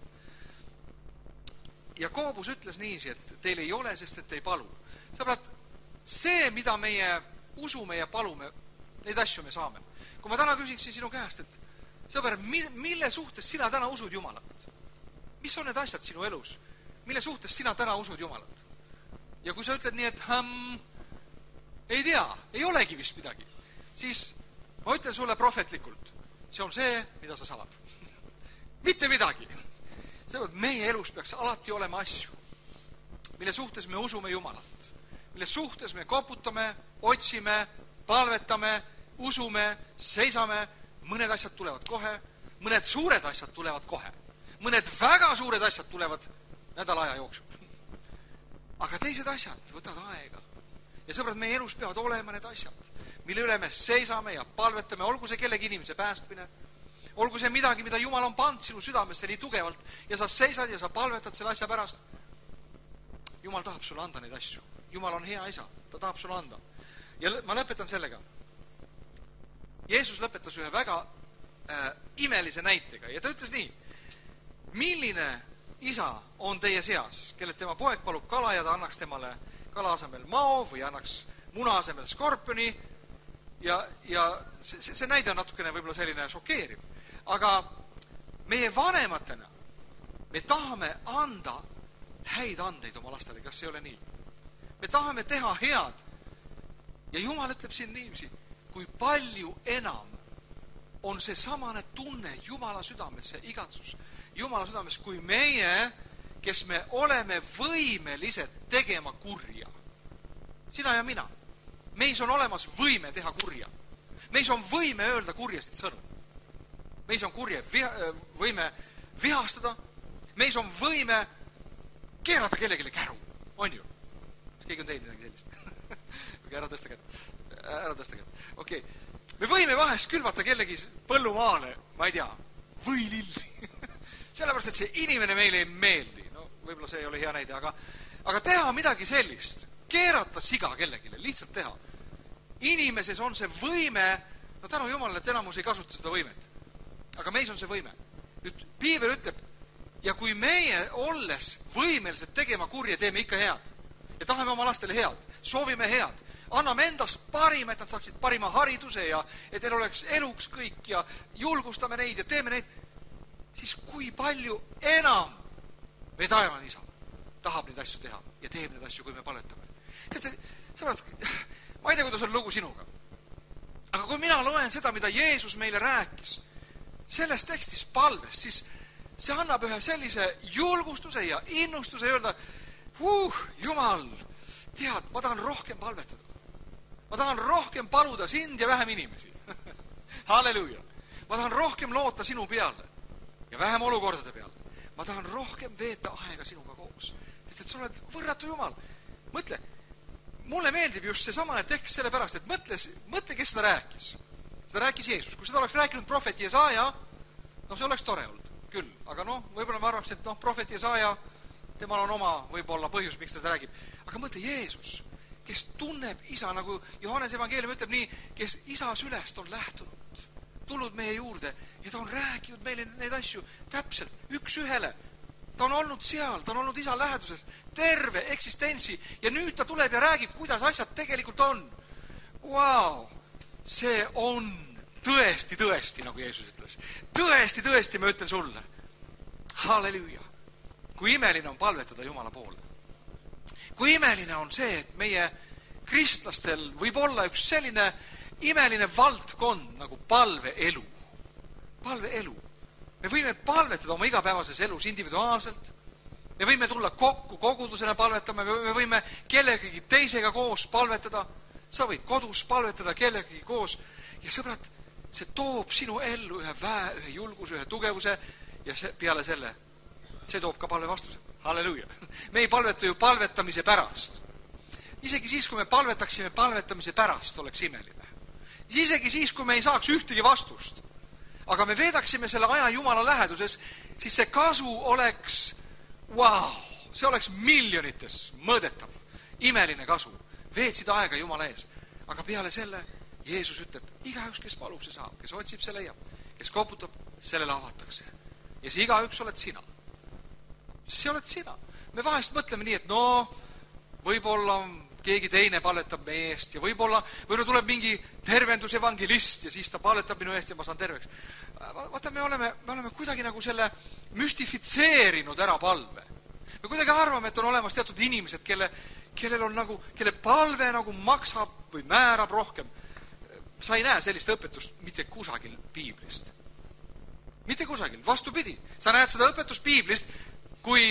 Ja Koobus ütles niiviisi, et teil ei ole, sest et ei palu. Sõbrad, see, mida meie usume ja palume, neid asju me saame. Kui ma täna küsiksin sinu käest, et sõber, mille suhtes sina täna usud Jumalat? Mis on need asjad sinu elus? Mille suhtes sina täna usud Jumalat? Ja kui sa ütled nii, et hmm, ei tea, ei olegi vist midagi, siis ma ütlen sulle prohvetlikult, see on see, mida sa saad. Mitte midagi. Sellepärast meie elus peaks alati olema asju, mille suhtes me usume Jumalat, mille suhtes me koputame, otsime, palvetame, usume, seisame. Mõned asjad tulevad kohe, mõned suured asjad tulevad kohe, mõned väga suured asjad tulevad nädala aja jooksul. Aga teised asjad võtavad aega. Ja sõbrad, meie elus peavad olema need asjad, mille üle me seisame ja palvetame, olgu see kellegi inimese päästmine, olgu see midagi, mida Jumal on pannud sinu südamesse nii tugevalt ja sa seisad ja sa palvetad selle asja pärast. Jumal tahab sulle anda neid asju. Jumal on hea isa, ta tahab sulle anda. Ja ma lõpetan sellega. Jeesus lõpetas ühe väga äh, imelise näitega ja ta ütles nii, milline isa on teie seas, kellelt tema poeg palub kala ja ta annaks temale kala asemel mao või annaks muna asemel skorpioni ja, ja see, see näide on natukene võib-olla selline šokeeriv. Aga meie vanematena me tahame anda häid andeid oma lastele, kas ei ole nii? Me tahame teha head ja Jumal ütleb siin niiviisi, kui palju enam on see samane tunne Jumala südamesse, igatsus Jumala südames, kui meie, kes me oleme võimelised tegema kurja. Sina ja mina. Meis on olemas võime teha kurja. Meis on võime öelda kurjast sõnu. Meis on kurje viha, võime vihastada. Meis on võime keerata kellelegi käru. On ju? Keegi on teinud midagi sellist. Ära tõsta kätt. Ära tõsta kätt. Okei. Okay. Me võime vahest külvata kellegi põllumaale, ma ei tea, võililli. Sellepärast, et see inimene meile ei meeldi. No, võib-olla see ei ole hea näide, aga, aga teha midagi sellist, keerata siga kellegile, lihtsalt teha. Inimeses on see võime, no tänu Jumalale, et enamus ei kasuta seda võimet. Aga meis on see võime. Nüüd, Piibel ütleb, ja kui meie olles võimelised tegema kurja, teeme ikka head. Ja tahame oma lastele head, soovime head. Anname endast parima, et nad saaksid parima hariduse ja et neil oleks eluks kõik ja julgustame neid ja teeme neid, siis kui palju enam meie taevane isa tahab neid asju teha ja teeb neid asju, kui me paletame. Teate, sõbrad, ma ei tea, kuidas on lugu sinuga. Aga kui mina loen seda, mida Jeesus meile rääkis selles tekstis palvest, siis see annab ühe sellise julgustuse ja innustuse ja öelda, uh, Jumal, tead, ma tahan rohkem palvetada. Ma tahan rohkem paluda sind ja vähem inimesi. Halleluuja. Ma tahan rohkem loota sinu peale ja vähem olukordade peale. Ma tahan rohkem veeta aega sinuga koos. Et, et sa oled võrratu Jumal. Mõtle, mulle meeldib just see samane tekst sellepärast, et mõtle, mõtle, kes seda rääkis. Seda rääkis Jeesus. Kui seda oleks rääkinud prohvet Jesaja, no see oleks tore olnud küll. Aga noh, võib-olla ma arvaks, et noh, prohvet Jesaja, temal on oma võib-olla põhjus, miks ta seda räägib. Aga mõtle, Jeesus, kes tunneb isa, nagu Johannes evangeelium ütleb nii, kes isa sülest on lähtunud. tulnud meie juurde ja ta on rääkinud meile neid asju täpselt, üks ühele. Ta on olnud seal, ta on olnud isa läheduses terve eksistentsi ja nüüd ta tuleb ja räägib, kuidas asjad tegelikult on. Vau, see on tõesti, tõesti, nagu Jeesus ütles. Tõesti, tõesti, ma ütlen sulle. Halleluja. Kui imeline on palvetada Jumala poole. Kui imeline on see, et meie kristlastel võib olla üks selline imeline valdkond nagu palveelu. Palveelu. Me võime palvetada oma igapäevases elus individuaalselt. Me võime tulla kokku kogudusena palvetama, me võime kellegagi teisega koos palvetada. Sa võid kodus palvetada kellegagi koos. Ja sõbrad, see toob sinu ellu ühe väe, ühe julguse, ühe tugevuse ja see, peale selle, see toob ka palve vastuse. Halleluja. Me ei palveta ju palvetamise pärast. Isegi siis, kui me palvetaksime palvetamise pärast, oleks imeline. Isegi siis, kui me ei saaks ühtegi vastust, aga me veedaksime selle aja Jumala läheduses, siis see kasu oleks, wow, see oleks miljonites mõõdetav, imeline kasu. Veetsid aega Jumala ees. Aga peale selle Jeesus ütleb, igaüks, kes palub, see saab, kes otsib, see leiab, kes koputab, sellele avatakse. Ja see igaüks oled sina. See oled sina. Me vahest mõtleme nii, et no, võib-olla keegi teine palvetab meie eest ja võib-olla, või tuleb mingi tervendusevangelist ja siis ta palvetab minu eest ja ma saan terveks. Vaata, me oleme, me oleme kuidagi nagu selle müstifitseerinud ära palve. Me kuidagi arvame, et on olemas teatud inimesed, kelle, kellel on nagu, kelle palve nagu maksab või määrab rohkem. Sa ei näe sellist õpetust mitte kusagil piiblist. Mitte kusagil, vastupidi. Sa näed seda õpetust piiblist, kui,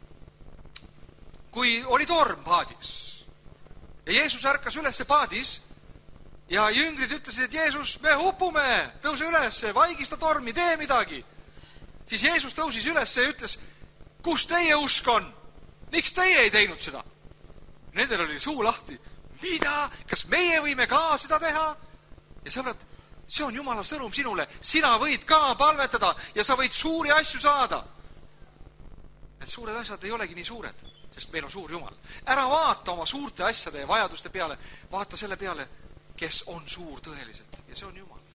kui oli torm paadis. Ja Jeesus ärkas üles paadis ja jüngrid ütlesid, et Jeesus, me upume, tõuse üles, vaigista tormi, tee midagi. Siis Jeesus tõusis üles ja ütles, kus teie usk on? Miks teie ei teinud seda? Nendel oli suu lahti. Mida? Kas meie võime ka seda teha? Ja sõbrad, see on Jumala sõnum sinule. Sina võid ka palvetada ja sa võid suuri asju saada. Need suured asjad ei olegi nii suured, sest meil on suur Jumal. Ära vaata oma suurte asjade ja vajaduste peale, vaata selle peale, kes on suur tõeliselt ja see on Jumal.